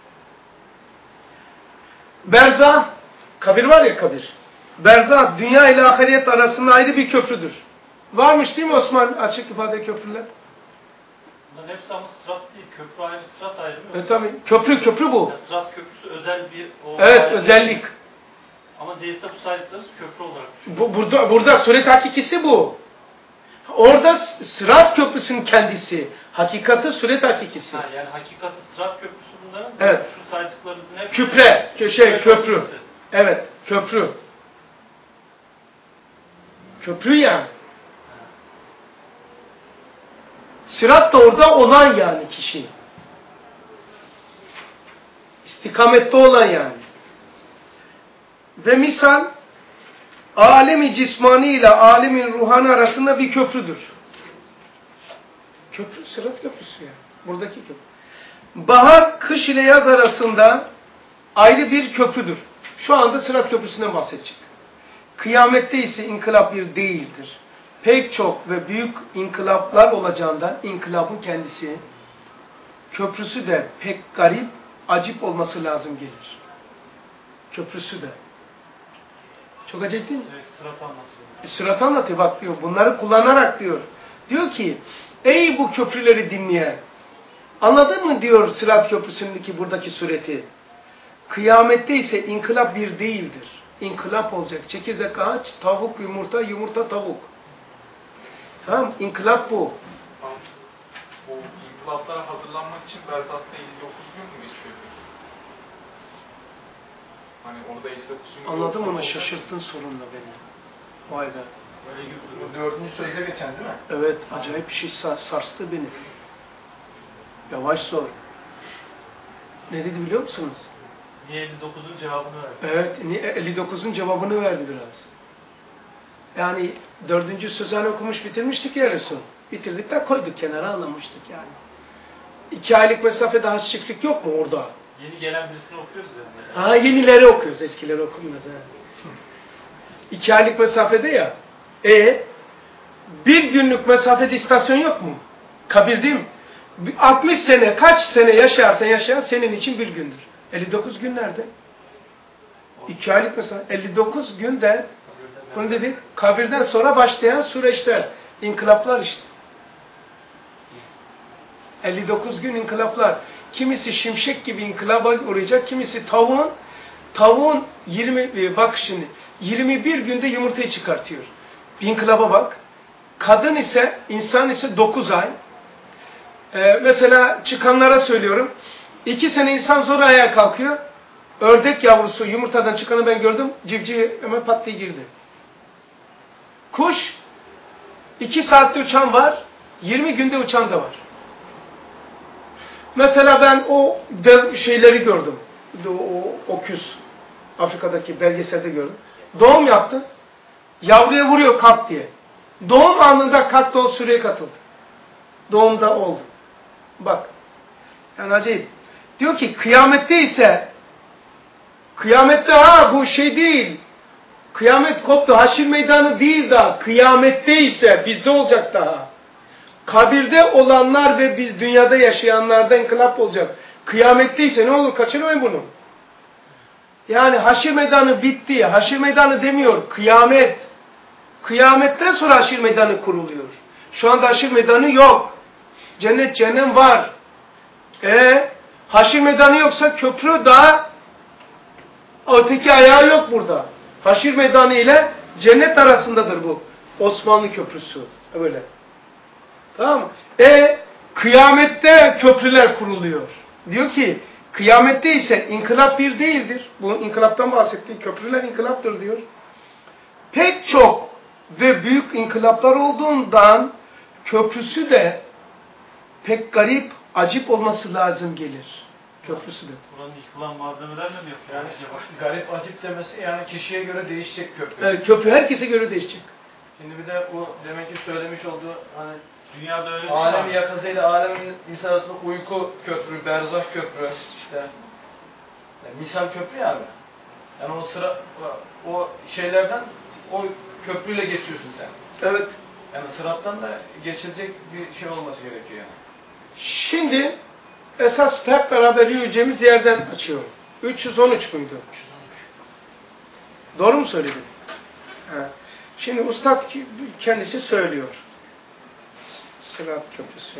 Berzah, kabir var ya kabir. Berzah, dünya ile ahiret arasında ayrı bir köprüdür. Varmış değil mi Osman açık ifade köprüler? Bunların hepsi ama sırat değil. Köprü ayrı, sırat ayrı mı? Evet tabii. Köprü, köprü bu. Ya sırat köprüsü özel bir... O evet, ayrı özellik. Bir... Ama değilse bu saydıklarınız köprü olarak. Bu, burada, burada suret hakikisi bu. Orada sırat köprüsünün kendisi. Hakikati suret hakikisi. Ha, yani hakikati sırat köprüsü bunların. Evet. Şu saydıklarınızın hepsi... Küpre, köşe, köprü. Köprüsü. Evet, köprü. Köprü yani. Sırat da orada olan yani kişi. İstikamette olan yani. Ve misal alemi cismani ile alemin ruhani arasında bir köprüdür. Köprü, Sırat Köprüsü yani. Buradaki köprü. Bahar, kış ile yaz arasında ayrı bir köprüdür. Şu anda Sırat Köprüsü'nden bahsedecek. Kıyamette ise inkılap bir değildir. Pek çok ve büyük inkılaplar olacağından inkılabın kendisi, köprüsü de pek garip, acip olması lazım gelir. Köprüsü de. Çok acayip değil mi? Evet, sırat anlatıyor. E, sırat anlatıyor bak diyor. Bunları kullanarak diyor. Diyor ki, ey bu köprüleri dinleyen, anladın mı diyor Sırat Köprüsü'ndeki buradaki sureti? Kıyamette ise inkılap bir değildir. İnkılap olacak. Çekirdek ağaç, tavuk, yumurta, yumurta, tavuk. Tamam, inkılap bu. Bu inkılaplara hazırlanmak için Berzakh'ta elli dokuz gün mü geçiyor? Hani orada elli dokuz gün... Anladım onu, şaşırttın sorunla beni. Vay be. Bu dördüncü sözde geçen değil mi? Evet, acayip bir şey sarstı beni. Yavaş sor. Ne dedi biliyor musunuz? Niye elli dokuzun cevabını verdi? Evet, elli dokuzun cevabını verdi biraz. Yani dördüncü sözü hani okumuş bitirmiştik ya Resul. Bitirdik de koyduk kenara, anlamıştık yani. İki aylık mesafede hasçıklık yok mu orada? Yeni gelen birisini okuyoruz ya. Ha, yenileri okuyoruz, eskileri okumuyoruz. Ha. İki aylık mesafede ya. E bir günlük mesafede istasyon yok mu? Kabir değil mi? altmış sene, kaç sene yaşarsan yaşa senin için bir gündür. elli dokuz gün nerede? İki aylık mesafe. elli dokuz günde bunu dedik, kabirden sonra başlayan süreçler, inkılaplar işte. elli dokuz gün inkılaplar. Kimisi şimşek gibi inkılaba uğrayacak, kimisi tavuğun, tavuğun yirmi, bak şimdi, yirmi bir günde yumurtayı çıkartıyor. Bir inkılaba bak. Kadın ise, insan ise dokuz ay. Ee, mesela çıkanlara söylüyorum, iki sene insan zor ayağa kalkıyor. Ördek yavrusu yumurtadan çıkanı ben gördüm, civciv hemen pat diye girdi. Kuş, iki saatte uçan var, yirmi günde uçan da var. Mesela ben o dev şeyleri gördüm. O, o oküs, Afrika'daki belgeselde gördüm. Doğum yaptı, yavruya vuruyor kalk diye. Doğum anında kalktı, o süreye katıldı. Doğumda oldu. Bak, yani acayip. Diyor ki kıyamette ise, kıyamette ha bu şey değil, kıyamet koptu, haşir meydanı değil daha, kıyamette ise bizde olacak daha. Kabirde olanlar ve biz dünyada yaşayanlardan inkılap olacak. Kıyamette ise ne olur, kaçırmayın bunu. Yani haşir meydanı bitti, haşir meydanı demiyor, kıyamet. Kıyametten sonra haşir meydanı kuruluyor. Şu anda haşir meydanı yok. Cennet, cehennem var. E haşir meydanı yoksa köprü daha öteki ayağı yok burada. Haşir meydanı ile cennet arasındadır bu. Osmanlı Köprüsü. Öyle. Tamam mı? E kıyamette köprüler kuruluyor. Diyor ki kıyamette ise inkılap bir değildir. Bu inkılaptan bahsettiği köprüler inkılaptır diyor. Pek çok ve büyük inkılaplar olduğundan köprüsü de pek garip, acip olması lazım gelir. Köprüsü de. Buranın yıkılan malzemelerle mi yapıyor? Yani garip, acip demesi yani kişiye göre değişecek köprü. Evet, köprü herkese göre değişecek. Şimdi bir de bu demek ki söylemiş olduğu hani dünyada öyle alem yakasıyla alemin misal arasında uyku köprü, berzah köprü işte yani misal köprü yani. Yani o sıra o şeylerden o köprüyle geçiyorsun sen. Evet. Yani sırattan da geçilecek bir şey olması gerekiyor yani. Şimdi esas hep beraber yürüyeceğimiz yerden açıyorum. üç yüz on üç muydu? Doğru mu söyledim? Ha. Şimdi Ustad kendisi söylüyor. Sırat Köprüsü.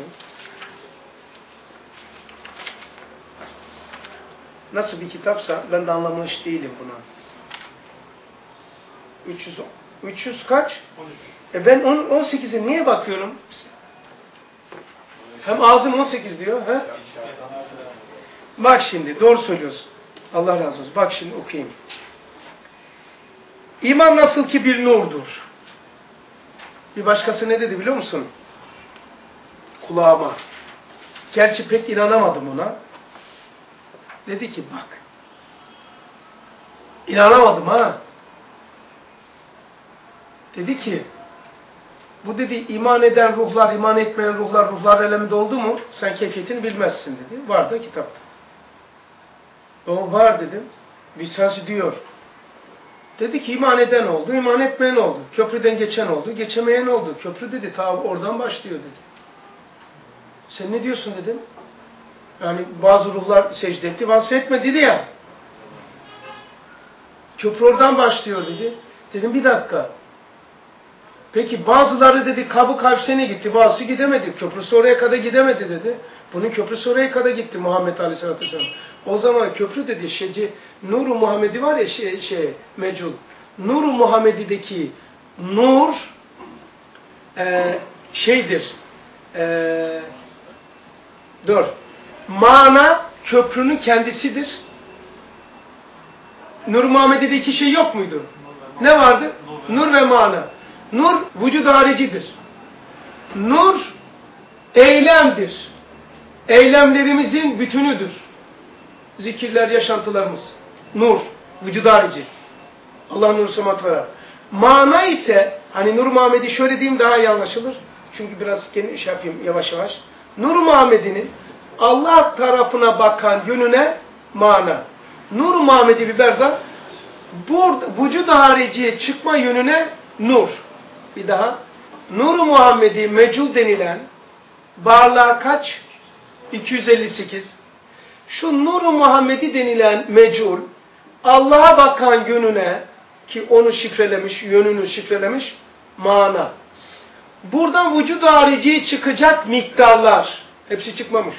Nasıl bir kitapsa ben de anlamış değilim buna. üç yüz, üç yüz kaç? on üç. E ben on sekize niye bakıyorum? Hem ağzım on sekiz diyor. He? Bak şimdi doğru söylüyorsun. Allah razı olsun. Bak şimdi okuyayım. İman nasıl ki bir nurdur. Bir başkası ne dedi biliyor musun? Kulağıma. Gerçi pek inanamadım ona. Dedi ki bak. İnanamadım ha. Dedi ki, bu dedi iman eden ruhlar, iman etmeyen ruhlar, ruhlar aleminde oldu mu? Sen keyfiyetini bilmezsin dedi. Var da kitapta. O var dedim. Visası diyor. Dedi ki iman eden oldu, iman etmeyen oldu. Köprüden geçen oldu, geçemeyen oldu. Köprü dedi, ta oradan başlıyor dedi. Sen ne diyorsun dedim. Yani bazı ruhlar secde etti, bazı etmedi dedi ya. Köprü oradan başlıyor dedi. Dedim bir dakika. Peki bazıları dedi Kabı Kavsen'e gitti, bazısı gidemedi. Köprüsü oraya kadar gidemedi dedi. Bunun köprüsü oraya kadar gitti Muhammed Aleyhisselatü Vesselam. O zaman köprü dedi, şeyci, Nur-u Muhammedi var ya şey, şey mecul. Nur-u Muhammedi'deki nur e, şeydir. E, dur. Mana köprünün kendisidir. Nur-u Muhammedi'deki şey yok muydu? Ne vardı? Nur ve mana. Nur vücud haricidir. Nur eylemdir. Eylemlerimizin bütünüdür. Zikirler, yaşantılarımız. Nur, vücud harici. Allah'ın nuru semat verer. Mana ise, hani Nur Muhammed'i şöyle diyeyim daha iyi anlaşılır. Çünkü biraz geniş şey yapayım yavaş yavaş. Nur Muhammed'in Allah tarafına bakan yönüne mana. Nur Muhammed'i bir berzak, burada vücud hariciye çıkma yönüne nur. Bir daha. Nur-u Muhammedi mecul denilen varlığa kaç? iki yüz elli sekiz. Şu Nur-u Muhammedi denilen mecul Allah'a bakan yönüne ki onu şifrelemiş, yönünü şifrelemiş mana. Buradan vücud hariciye çıkacak miktarlar. Hepsi çıkmamış.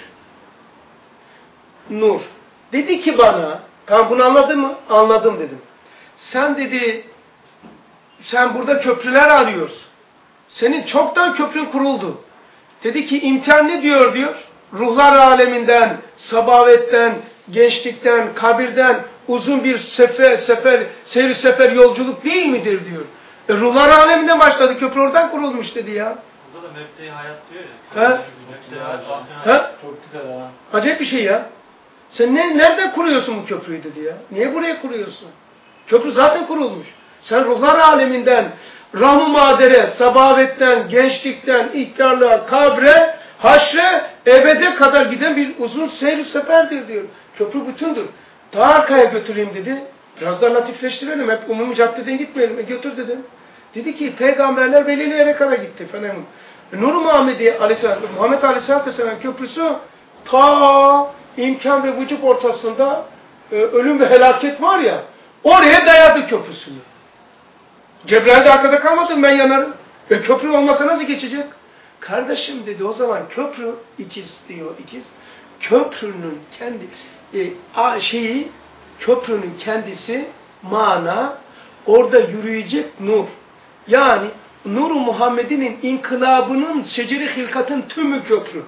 Nur. Dedi ki bana, tamam bunu anladın mı? Anladım dedim. Sen dedi, sen burada köprüler arıyorsun. Senin çoktan köprün kuruldu. Dedi ki imtihan ne diyor diyor. Ruhlar aleminden, sabavetten, gençlikten, kabirden uzun bir sefer, sefer, seyir sefer yolculuk değil midir diyor. E, ruhlar aleminden başladı, köprü oradan kurulmuş dedi ya. Burada da mebde-i hayat diyor ya. He? Mebde-i hayat. He? Çok güzel ha. Acayip bir şey ya. Sen ne, nereden kuruyorsun bu köprüyü dedi ya. Niye buraya kuruyorsun? Köprü zaten kurulmuş. Sen ruhlar aleminden, Rahm-ı Madere, sabavetten, gençlikten, ihtiyarlığa, kabre, haşre, ebede kadar giden bir uzun seyir seferdir diyor. Köprü bütündür. Daha arkaya götüreyim dedi. Biraz daha latifleştirelim. Hep umumi caddeden gitmeyelim. E götür dedim. Dedi ki peygamberler belirli yere kadar gitti. Efendim. Nur-u Muhammedi Aleyhisselam, Muhammed Aleyhisselatü Vesselam köprüsü ta imkan ve vücut ortasında e, ölüm ve helaket var ya, oraya dayadı köprüsünü. Cebrail de arkada kalmadım, ben yanarım. E köprü olmasa nasıl geçecek? Kardeşim dedi, o zaman köprü ikiz diyor, ikiz. Köprünün kendi e, a, şeyi, köprünün kendisi mana, orada yürüyecek nur. Yani Nur-u Muhammed'in inkılabının, şeceri hilkatın tümü köprü.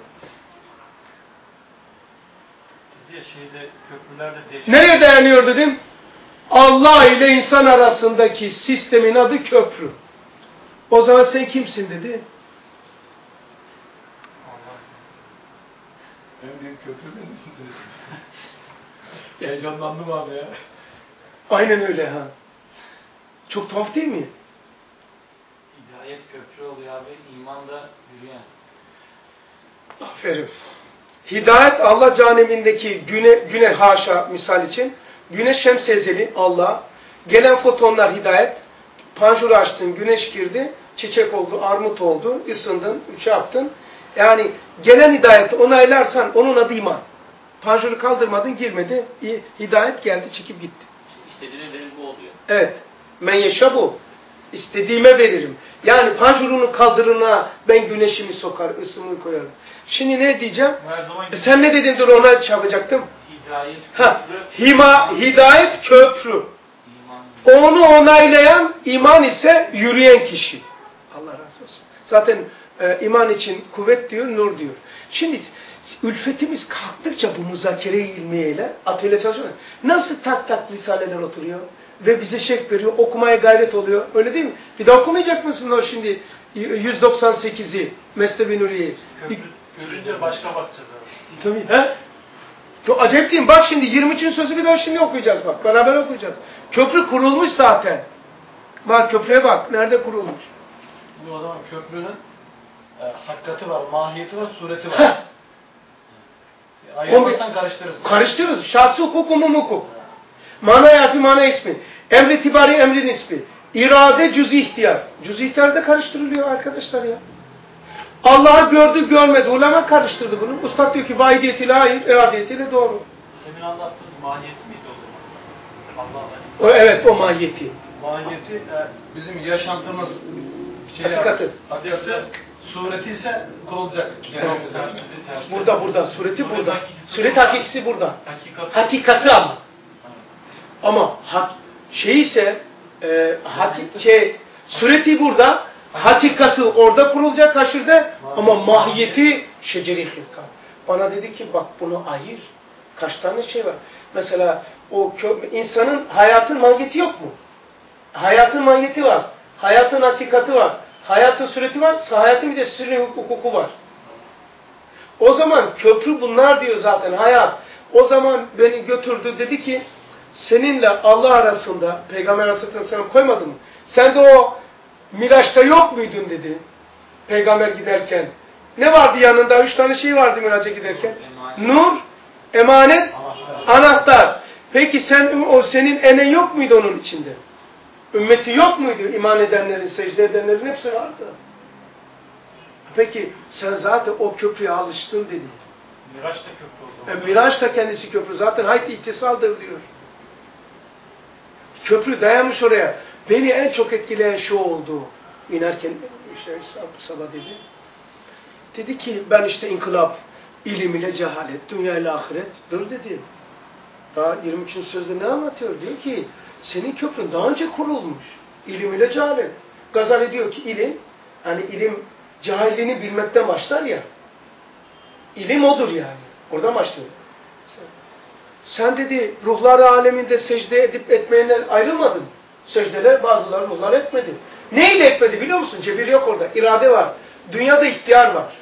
Dedi şeyde köprülerde değişik. Nereye dayanıyor dedim? Allah ile insan arasındaki sistemin adı köprü. O zaman sen kimsin dedi. En büyük köprü benim. Heyecanlandım abi ya. Aynen öyle ha. Çok tuhaf değil mi? Hidayet köprü oluyor abi. İmanda yürüyen. Aferin. Hidayet Allah canemindeki güne, güne haşa misal için. Güneş şems-i ezeli Allah. Gelen fotonlar hidayet. Panjuru açtın, güneş girdi. Çiçek oldu, armut oldu. Isındın, şey yaptın. Yani gelen hidayeti onaylarsan onun adı iman. Panjuru kaldırmadın, girmedi. Hidayet geldi, çekip gitti. İstediğine verir bu oluyor. Evet. Men yeşa bu. İstediğime veririm. Yani panjurunun kaldırına ben güneşimi sokar, ısımı koyarım. Şimdi ne diyeceğim? E sen ne dedin? Dur ona çapacaktım. Hidayet Ha, köprü. hima, hidayet köprü. İman. Onu onaylayan iman ise yürüyen kişi. Allah razı olsun. Zaten e, iman için kuvvet diyor, nur diyor. Şimdi ülfetimiz kalktıkça bu muzakere-i ilmiyeyle atölye çalışıyor. Nasıl tak tak risaleler oturuyor ve bize şek veriyor, okumaya gayret oluyor. Öyle değil mi? Bir de okumayacak mısın o şimdi yüz doksan sekizi Mesnevi Nuriye'yi? Köprü görünce başka bakacağız abi. Tabii. He? Çok acayip değil mi? Bak şimdi yirmi üçün sözü bir daha şimdi okuyacağız bak. Beraber okuyacağız. Köprü kurulmuş zaten. Bak köprüye bak. Nerede kurulmuş? Bu adamın köprünün e, hakikati var, mahiyeti var, sureti var. Ayırmazsan karıştırırsın. Karıştırırız. Şahsi hukuk, umum hukuk. Mana yarfi, mana ismi. Emri tibari, emrin ismi. İrade, cüz-i ihtiyar. Cüz-i ihtiyar da karıştırılıyor arkadaşlar ya. Allah'ı gördü, görmedi. Ulema karıştırdı bunu. Ustad diyor ki vaidiyetiyle hayır, iradiyetiyle doğru. Demin anlattığınız mahiyeti miydi o zaman? Allah'ın. O, evet, o mahiyeti. Mahiyeti e, bizim yaşantımız şey Hakikati. Hakikati. Sureti ise kurulacak. Üzerimize. Burada, burada. Sureti burada. Suret hakikisi burada. Hakikat. Hakikati ama. Ama hak, şey ise e, haki, şey, sureti burada, hakikati orada kurulacak haşirde ama mahiyeti şeceri hilka. Bana dedi ki bak bunu ayır. Kaç tane şey var. Mesela o insanın hayatın mahiyeti yok mu? Hayatın mahiyeti var. Hayatın hakikati var. Hayatın sureti var. Hayatın bir de sürri hukuku var. O zaman köprü bunlar diyor zaten hayat. O zaman beni götürdü dedi ki seninle Allah arasında Peygamber Aleyhisselatü Vesselam koymadı mı? Sen de o Miraç'ta yok muydun dedi. Peygamber giderken. Ne vardı yanında? Üç tane şey vardı Miraç'a giderken. Nur, emanet, anahtar. Peki sen o senin ene yok muydu onun içinde? Ümmeti yok muydu? İman edenlerin, secde edenlerin hepsi vardı. Peki sen zaten o köprüye alıştın dedi. Miraç da köprü oldu. E, Miraç da kendisi köprü. Zaten hayt ittisaldır diyor. Köprü dayanmış oraya. Beni en çok etkileyen şu oldu. İnerken işte sabah dedi. Dedi ki ben işte inkılap, ilim ile cehalet, dünya ile ahiret. Dur dedi. Daha yirmi üçüncü sözde ne anlatıyor? Diyor ki senin köprün daha önce kurulmuş. İlim ile cehalet. Gazali diyor ki ilim, hani ilim cahilliğini bilmekten başlar ya. İlim odur yani. Oradan başlıyor. Sen dedi ruhlar aleminde secde edip etmeyenler ayrılmadın. Secdeler bazıları ruhlar etmedi. Neyle etmedi biliyor musun? Cebir yok orada. İrade var. Dünyada ihtiyar var.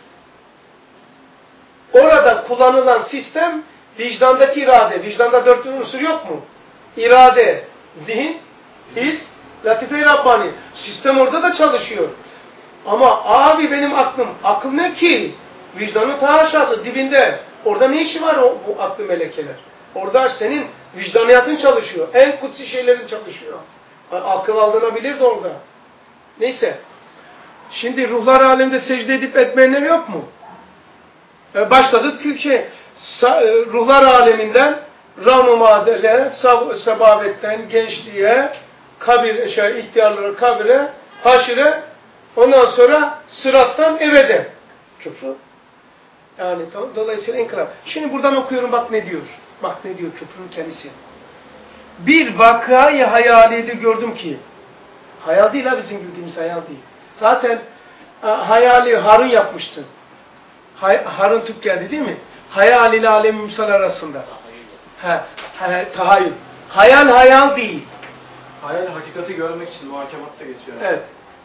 Orada kullanılan sistem vicdandaki irade. Vicdanda dört unsur yok mu? İrade, zihin, his, latife-i Rabbani. Sistem orada da çalışıyor. Ama abi benim aklım. Akıl ne ki? Vicdanın ta aşağısı, dibinde. Orada ne işi var o, bu aklı melekeler? Orada senin vicdaniyatın çalışıyor. En kutsi şeylerin çalışıyor. Akıl aldanabilir de orada. Neyse. Şimdi ruhlar aleminde secde edip etmeyenler yok mu? E başladık ki şey, ruhlar aleminden Ram-ı Madere, sebabetten gençliğe, kabir, şey, ihtiyarlara, kabire, haşire, ondan sonra sırattan ebede. Köprü. Yani dolayısıyla inkılap. Şimdi buradan okuyorum bak ne diyor. Bak ne diyor köprünün kendisi. Bir vakayı hayaliyede gördüm ki, hayal değil ha bizim bildiğimiz hayal değil. Zaten hayali Harun yapmıştı. Hay, Harun Türk geldi değil mi? Hayal ile alem-i misal arasında. Ha, ha, tahayyül. Hayal hayal değil. Hayal hakikati görmek için muhakematta geçiyor. Evet.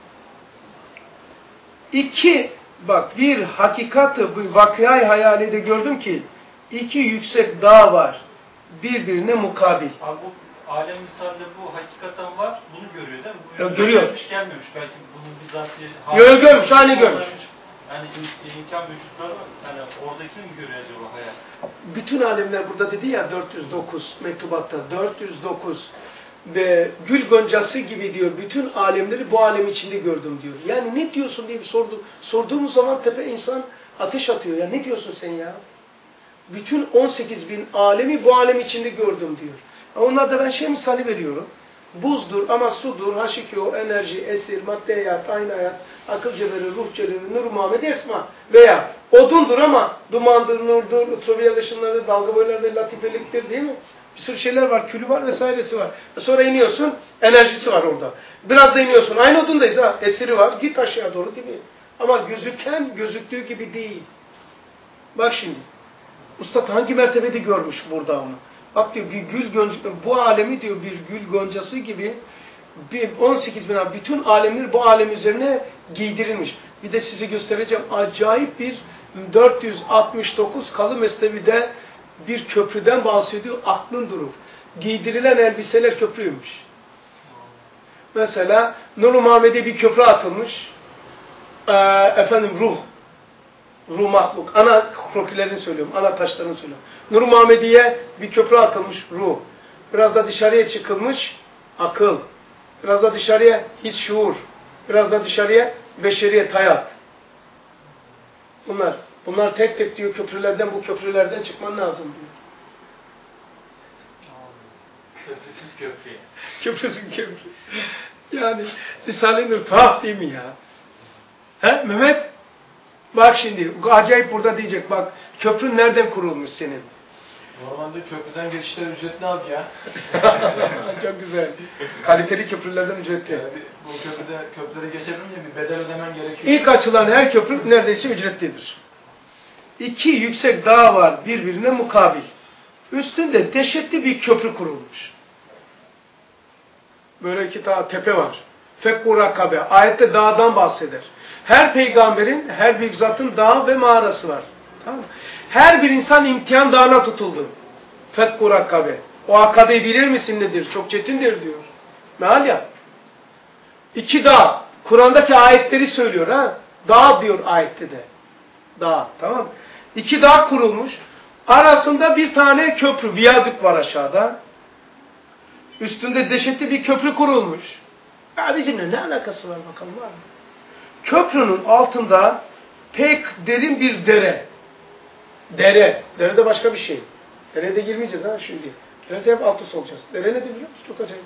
İki, bak bir hakikatı, bu vakayı hayalide gördüm ki iki yüksek dağ var. Birbirine mukabil. Abi bu alem misalde bu hakikaten var. Bunu görüyor değil mi? Bu ya, görüyor. Gelmiş, gelmemiş. Belki bunun bizzat... Yok görmüş, aynı görmüş. Yani imkan mevcutlar var. Yani oradakini mi görüyor acaba hayal? Bütün alemler burada dedi ya dört yüz dokuz mektubatta dört yüz dokuz ve gül goncası gibi diyor. Bütün alemleri bu alem içinde gördüm diyor. Yani ne diyorsun diye bir sordu. Sorduğumuz zaman tepe insan ateş atıyor. Ya ne diyorsun sen ya? Bütün on sekiz bin alemi bu alem içinde gördüm diyor. Onlarda ben şey misali veriyorum. Buzdur ama sudur, haşikyo, enerji, esir, madde hayat, aynı hayat, akıl cevheri, ruh cevheri, nur Muhammed esma veya odundur ama dumandır, nurdur, ultraviyole ışınları, dalga boyları, latifeliktir değil mi? Bir sürü şeyler var, külü var vesairesi var. Sonra iniyorsun, enerjisi var orada. Biraz da iniyorsun, aynı odundayız ha, esiri var, git aşağı doğru değil mi? Ama gözüken gözüktüğü gibi değil. Bak şimdi, Ustad hangi mertebede görmüş burada onu? Bak diyor bir gül gonca, bu alemi diyor bir gül goncası gibi bir on sekiz bin bütün alemler bu alem üzerine giydirilmiş. Bir de size göstereceğim acayip bir dört yüz altmış dokuz kalı mesnevide bir köprüden bahsediyor, aklın durur. Giydirilen elbiseler köprüymüş. Mesela Nur-u Muhammed'e bir köprü atılmış. Ee, efendim ruh. Ruh mahluk. Ana krokilerini söylüyorum. Ana taşlarını söylüyorum. Nur-u Muhammediye bir köprü atılmış ruh. Biraz da dışarıya çıkılmış akıl. Biraz da dışarıya his, şuur. Biraz da dışarıya beşeriyet, hayat. Bunlar. Bunlar tek tek diyor köprülerden, bu köprülerden çıkman lazım diyor. Köprüsüz köprüye. Köprüsüz köprü. Yani Risale-i Nur tuhaf değil mi ya? He Mehmet? Bak şimdi, acayip burada diyecek bak, köprün nereden kurulmuş senin? Normalde köprüden geçişler ücretli abi ya. Çok güzel. Kaliteli köprülerden ücretli. Yani bu köprüde köprüleri geçebilince bir bedel ödemen gerekiyor. İlk açılan her köprü neredeyse ücretlidir. İki yüksek dağ var birbirine mukabil. Üstünde dehşetli bir köprü kurulmuş. Böyle iki tane tepe var. Fekku Rakabe. Ayette dağdan bahseder. Her peygamberin, her büyük zatın dağ ve mağarası var. Tamam mı? Her bir insan imtihan dağına tutuldu. Fekku Rakabe. O akabeyi bilir misin nedir? Çok çetindir diyor. Meal ya. İki dağ. Kur'an'daki ayetleri söylüyor ha. Dağ diyor ayette de. Dağ. Tamam mı? İki dağ kurulmuş. Arasında bir tane köprü, viyadük var aşağıda. Üstünde dehşetli bir köprü kurulmuş. Ya bizimle ne alakası var bakalım var mı? Köprünün altında pek derin bir dere. Dere. Dere de başka bir şey. Dereye de girmeyeceğiz ha şimdi. Derede hep alt üst olacağız. Dere nedir biliyor musun? Çok acayip.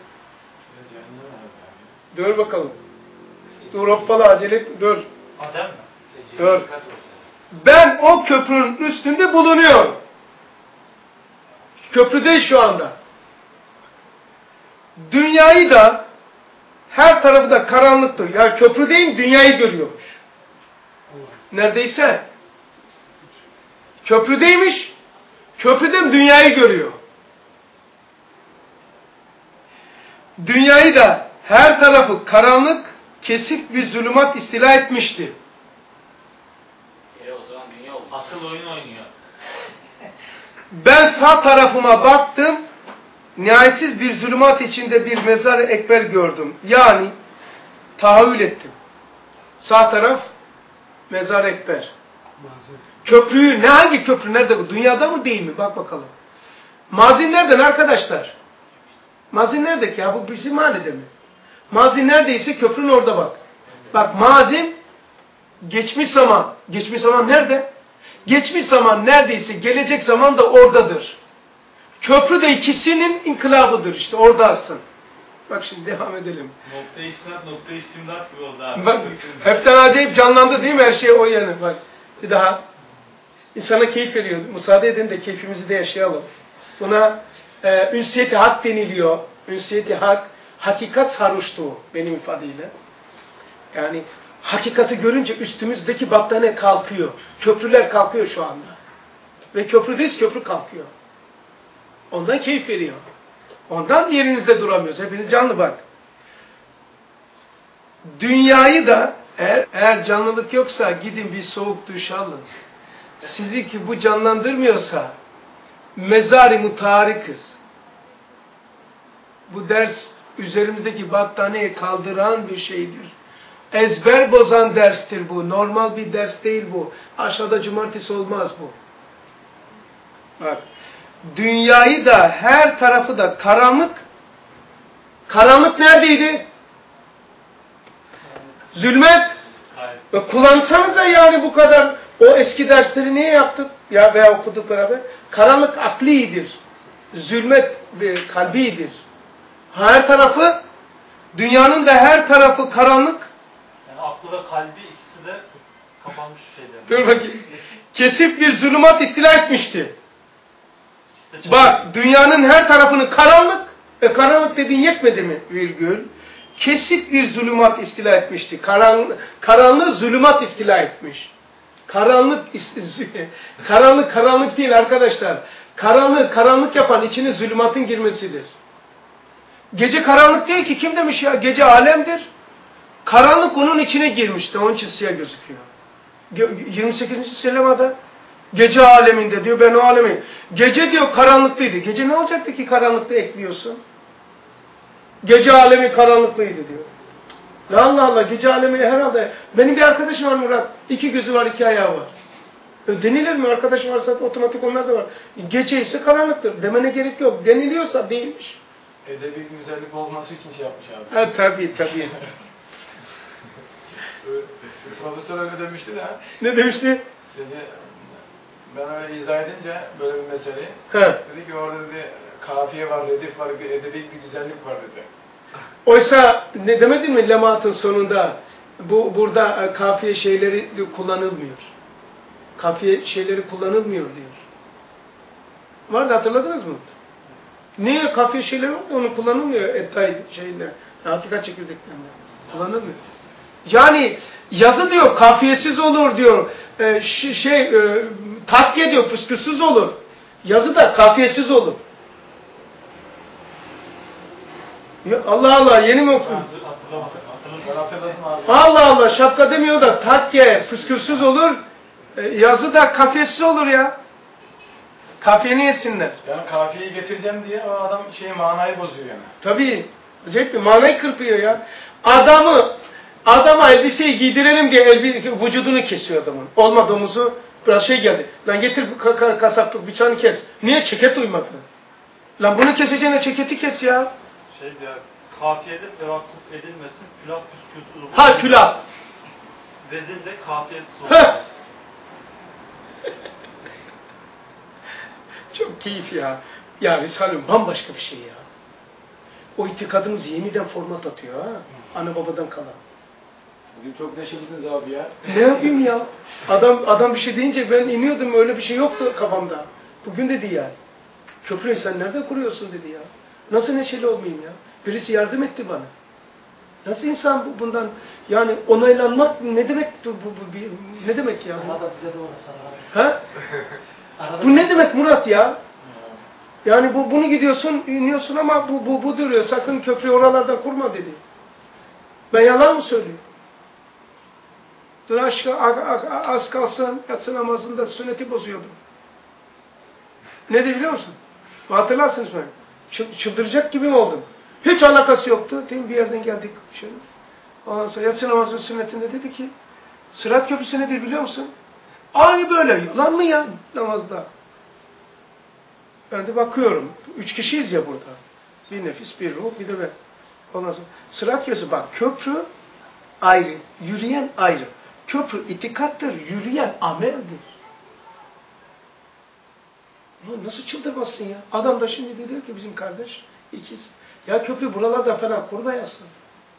Dur bakalım. Dur hoppala acele et. Dur. Adem mi? Dur. Ben o köprünün üstünde bulunuyorum. Köprüdeyiz şu anda. Dünyayı da her tarafı da karanlıktır. Yani köprüdeyim dünyayı görüyormuş. Neredeyse. Köprüdeymiş. Köprüden dünyayı görüyor. Dünyayı da her tarafı karanlık, kesik bir zulümat istila etmişti. E o zaman dünya oldu. Akıl oyun oynuyor. Ben sağ tarafıma baktım, nihayetsiz bir zulümat içinde bir mezar-ı ekber gördüm. Yani tahayyül ettim. Sağ taraf mezar-ı ekber. Köprüyü, ne hangi köprü, nerede bu? Dünyada mı değil mi? Bak bakalım. Mazin nereden arkadaşlar? Mazin nerede ki ya? Bu bizim mahallede mi? Mazin neredeyse köprünün orada bak. Bak mazin geçmiş zaman. Geçmiş zaman nerede? Geçmiş zaman neredeyse gelecek zaman da oradadır. Köprü de ikisinin inkılabıdır işte oradasın. Bak şimdi devam edelim. Nokta istinat, nokta istimdat gibi oldu abi. Bak hepten acayip canlandı değil mi her şey o yanı? Bak bir daha. İnsana keyif veriyor. Müsaade edin de keyfimizi de yaşayalım. Buna e, ünsiyeti hak deniliyor. Ünsiyeti hak, hakikat sarhoşluğu benim ifadeyle. Yani hakikati görünce üstümüzdeki battaniye kalkıyor. Köprüler kalkıyor şu anda. Ve köprüdeyiz, köprü kalkıyor. Ondan keyif veriyor. Ondan yerinizde duramıyoruz. Hepiniz canlı bak. Dünyayı da eğer, eğer canlılık yoksa gidin bir soğuk duş alın. Sizi ki bu canlandırmıyorsa mezar-ı mutarikız. Bu ders üzerimizdeki battaniyeyi kaldıran bir şeydir. Ezber bozan derstir bu. Normal bir ders değil bu. Aşağıda cumartesi olmaz bu. Bak. Dünyayı da her tarafı da karanlık. Karanlık neredeydi? Zulmet. Ve kullansanıza yani bu kadar. O eski dersleri niye yaptık? Ya veya okuduk beraber. Karanlık aklidir. Zulmet ve kalbidir. Her tarafı, dünyanın da her tarafı karanlık. Yani aklı ve kalbi ikisi de kapanmış şeyler. Dur bakayım. Kesip bir zulümat istila etmişti. İşte bak, dünyanın her tarafını karanlık, e karanlık dediğin yetmedi mi? Virgül. Kesip bir zulümat istila etmişti. Karanlık, karanlığı zulümat istila etmiş. Karanlık, karanlık karanlık değil arkadaşlar. Karanlık, karanlık yapan içine zulümatın girmesidir. Gece karanlık değil ki, kim demiş ya? Gece alemdir. Karanlık onun içine girmişti. Onun için siyah gözüküyor. yirmi sekizinci selamada Gece aleminde diyor, ben o alemi. Gece diyor karanlıklıydı. Gece ne olacaktı ki karanlıkta ekliyorsun? Gece alemi karanlıklıydı diyor. Ya Allah Allah, gece alemi herhalde. Benim bir arkadaşım var Murat. İki gözü var, iki ayağı var. E, denilir mi? Arkadaşım varsa otomatik onlar da var. Gece ise karanlıktır. Demene gerek yok. Deniliyorsa değilmiş. Edebi güzellik olması için şey yapmış abi. Ha, tabii tabii. Profesör öyle demişti de. Ne demişti? Dedi, ben öyle izah edince böyle bir meseleyi. He. Dedi ki orada dedi kafiye var, redif var, edebi bir güzellik var dedi. Oysa ne demedin mi lemaatın sonunda? Bu burada e, kafiye şeyleri kullanılmıyor. Kafiye şeyleri kullanılmıyor diyor. Var da hatırladınız mı? Niye kafiye şeyleri var da onu kullanılmıyor ettay şeyler, hakikat çekirdeklerinde. Kullanılmıyor. Yani yazı diyor kafiyesiz olur diyor. E, şey e, takviye diyor püsküsüz olur. Yazı da kafiyesiz olur. Ya Allah Allah yeni mi okudun? Allah Allah şapka demiyor da takke püskürsüz olur. E, yazı da kafiyesiz olur ya. Kafiyeni yesinler. Yani kafiyeyi getireceğim diye o adam şey manayı bozuyor yani. Tabii. Acayip bir manayı kırpıyor ya. Adamı adama elbiseyi giydirelim diye elbi, vücudunu kesiyor adamın. Olmadı omuzu biraz şey geldi. Lan getir kasaplık bıçağını kes. Niye? Ceket uymadı. Lan bunu keseceğine ceketi kes ya. Şey ya, kafiyede tevakkuf edilmesin, külah püskürtülür. Ha külah. Vezin de kafiyesiz olur. Heh. Çok keyif ya. Ya Risalem bambaşka bir şey ya. O itikadımız yeniden format atıyor ha. Ana babadan kalan. Bugün çok neşelisiniz abi ya. Ne yapayım ya? Adam adam bir şey deyince ben iniyordum, öyle bir şey yoktu kafamda. Bugün dedi yani. Köprüyü sen nerede kuruyorsun dedi ya. Nasıl neşeli olmayayım ya? Birisi yardım etti bana. Nasıl insan bu, bundan yani onaylanmak ne demek bu, bu, bu ne demek ya? Bu? Arada bize de uğrasın abi. Ha? Bu ne demek Murat ya? Yani bu bunu gidiyorsun, iniyorsun ama bu bu bu duruyor. Sakın köprüyü oralarda kurma dedi. Ben yalan mı söylüyorum? Dur aşağı az kalsın yatsı namazında sünneti bozuyordum. Ne dedi biliyor musun? Hatırlarsınız ben. Çıldıracak gibi mi oldum? Hiç alakası yoktu. Değil mi? Bir yerden geldik. Şöyle. Ondan sonra yatsı namazının sünnetinde dedi ki Sırat Köprüsü nedir biliyor musun? Aynı böyle. Yalan mı ya namazda? Ben de bakıyorum. Üç kişiyiz ya burada. Bir nefis, bir ruh, bir de ben. Ondan sonra Sırat Köprüsü bak köprü ayrı. Yürüyen ayrı. Köprü itikattır. Yürüyen ameldir. Ya nasıl çıldırmazsın ya? Adam da şimdi diyor ki bizim kardeş ikiz. Ya köprü buralarda falan kur da yazsın.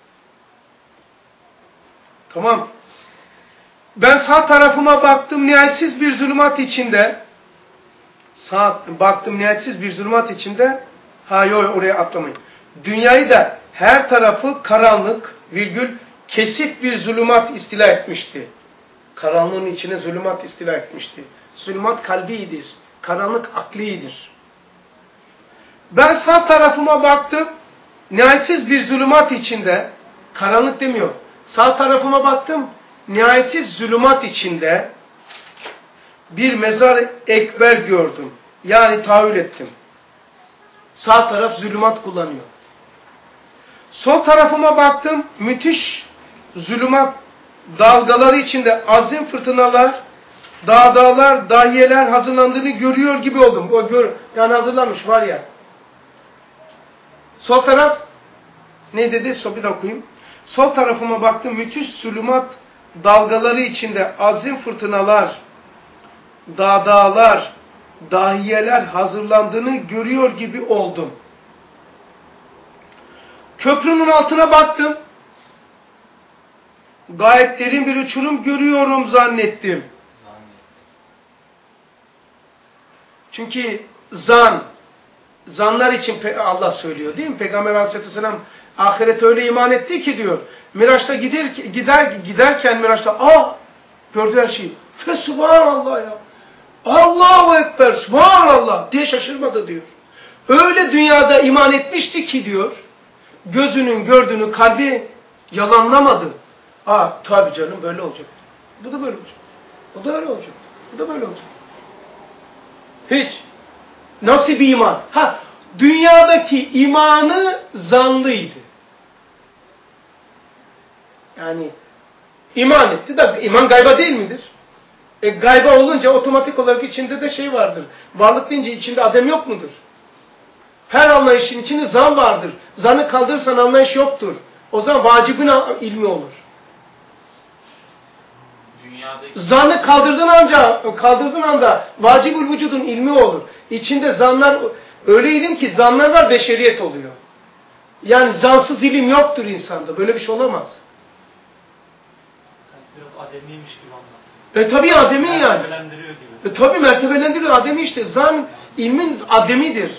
Tamam. Ben sağ tarafıma baktım nihayetsiz bir zulümat içinde. Sağ baktım nihayetsiz bir zulümat içinde. Ha yok oraya atlamayın. Dünyayı da her tarafı karanlık virgül kesik bir zulümat istila etmişti. Karanlığın içine zulümat istila etmişti. Zulümat kalbidir. Karanlık aklidir. Ben sağ tarafıma baktım. Nihayetsiz bir zulümat içinde. Karanlık demiyor. Sağ tarafıma baktım. Nihayetsiz zulümat içinde bir mezar ekber gördüm. Yani tahayyül ettim. Sağ taraf zulümat kullanıyor. Sol tarafıma baktım. Müthiş zulümat dalgaları içinde azim fırtınalar, dağdağlar, dahiyeler hazırlandığını görüyor gibi oldum. O gör, yani hazırlanmış var ya. Sol taraf ne dedi? So, bir daha okuyayım. Sol tarafıma baktım. Müthiş zulümat dalgaları içinde azim fırtınalar, dağdağlar, dahiyeler hazırlandığını görüyor gibi oldum. Köprünün altına baktım. Gayet derin bir uçurum görüyorum zannettim. Çünkü zan, zanlar için Allah söylüyor değil mi? Peygamber Aleyhisselam ahirete öyle iman etti ki diyor. Miraç'ta gider, gider, giderken Miraç'ta ah gördü her şeyi. Fe subhanallah ya. Allahu Ekber, subhanallah diye şaşırmadı diyor. Öyle dünyada iman etmişti ki diyor. Gözünün gördüğünü kalbi yalanlamadı. Aa tabii canım böyle olacak. Bu da böyle olacak. Bu da öyle olacak. Bu da böyle olacak. Hiç. Nasıl bir iman? Ha, dünyadaki imanı zanlıydı. Yani iman etti de iman gayba değil midir? E gayba olunca otomatik olarak içinde de şey vardır. Varlık deyince içinde adem yok mudur? Her anlayışın içinde zan vardır. Zanı kaldırırsan anlayış yoktur. O zaman vacibin ilmi olur. Dünyadaki... Zanı kaldırdığın anda, kaldırdığın anda vacibül vücudun ilmi olur. İçinde zanlar, öyle ilim ki zanlar var, beşeriyet oluyor. Yani zansız ilim yoktur insanda. Böyle bir şey olamaz. Biraz ademiymiş gibi anladım. E tabi ademi yani. Mertebelendiriyor gibi. E tabi mertebelendiriyor, ademi işte. Zan ilmin ademidir.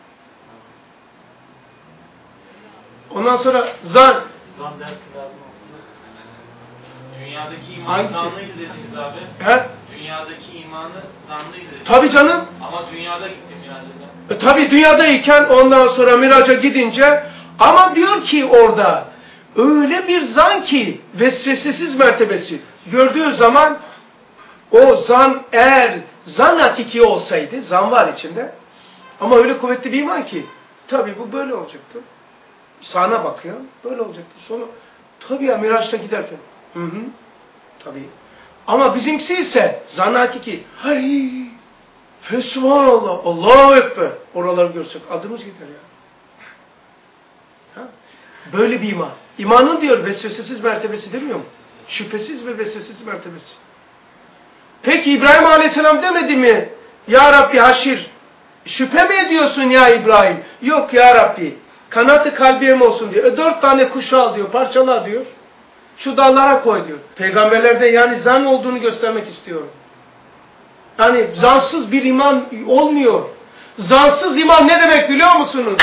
Ondan sonra zan. Zan dersi lazım olsun. Dünyadaki iman Hangisi? zanlıydı dediniz abi. He? Dünyadaki imanı zanlıydı. Tabi canım. Ama dünyada gitti miracıda. E tabi dünyadayken ondan sonra miraca gidince ama diyor ki orada öyle bir zan ki vesvesesiz mertebesi. Gördüğü zaman o zan eğer zan hakiki olsaydı, zan var içinde ama öyle kuvvetli bir iman ki tabi bu böyle olacaktı. Sağına bakıyor, böyle olacaktı. Sonra tabi ya miraçta giderken hı hı tabi. Ama bizimkisi ise zan hakiki. Hay Fesubhanallah, Allahu Ekber. Oraları görsek adımız gider ya. Ha? Böyle bir iman. İmanın diyor vesvesesiz mertebesi demiyor mu? Şüphesiz ve vesvesesiz mertebesi. Peki İbrahim Aleyhisselam demedi mi? Ya Rabbi haşir. Şüphe mi ediyorsun ya İbrahim? Yok ya Rabbi. Kanatı kalbiyem olsun diyor. E, dört tane kuşu al diyor. Parçala diyor. Şu dallara koy diyor. Peygamberlerde yani zan olduğunu göstermek istiyorum. Yani zansız bir iman olmuyor. Zansız iman ne demek biliyor musunuz?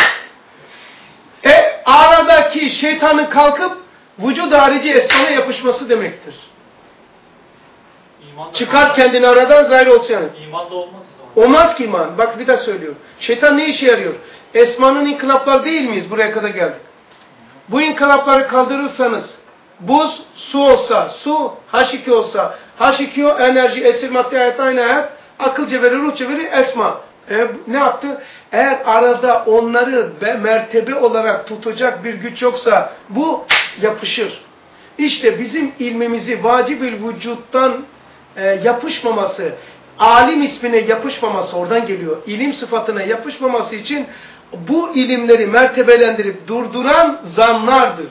E aradaki şeytanın kalkıp vücud harici esmana yapışması demektir. İman da Çıkar olmaz. kendini aradan zahir olsun yani. İman da olmaz o zaman. Olmaz ki iman. Bak bir daha söylüyorum. Şeytan ne işe yarıyor? Esmanın inkılapları değil miyiz? Buraya kadar geldik. Bu inkılapları kaldırırsanız buz su olsa, su H iki olsa, H iki O enerji, esir madde, hayat aynı hayat, akıl cevheri, ruh cevheri, esma. E, ne yaptı? Eğer arada onları mertebe olarak tutacak bir güç yoksa bu yapışır. İşte bizim ilmimizi vacib-ül vücuttan e, yapışmaması, alim ismine yapışmaması oradan geliyor. İlim sıfatına yapışmaması için bu ilimleri mertebelendirip durduran zanlardır.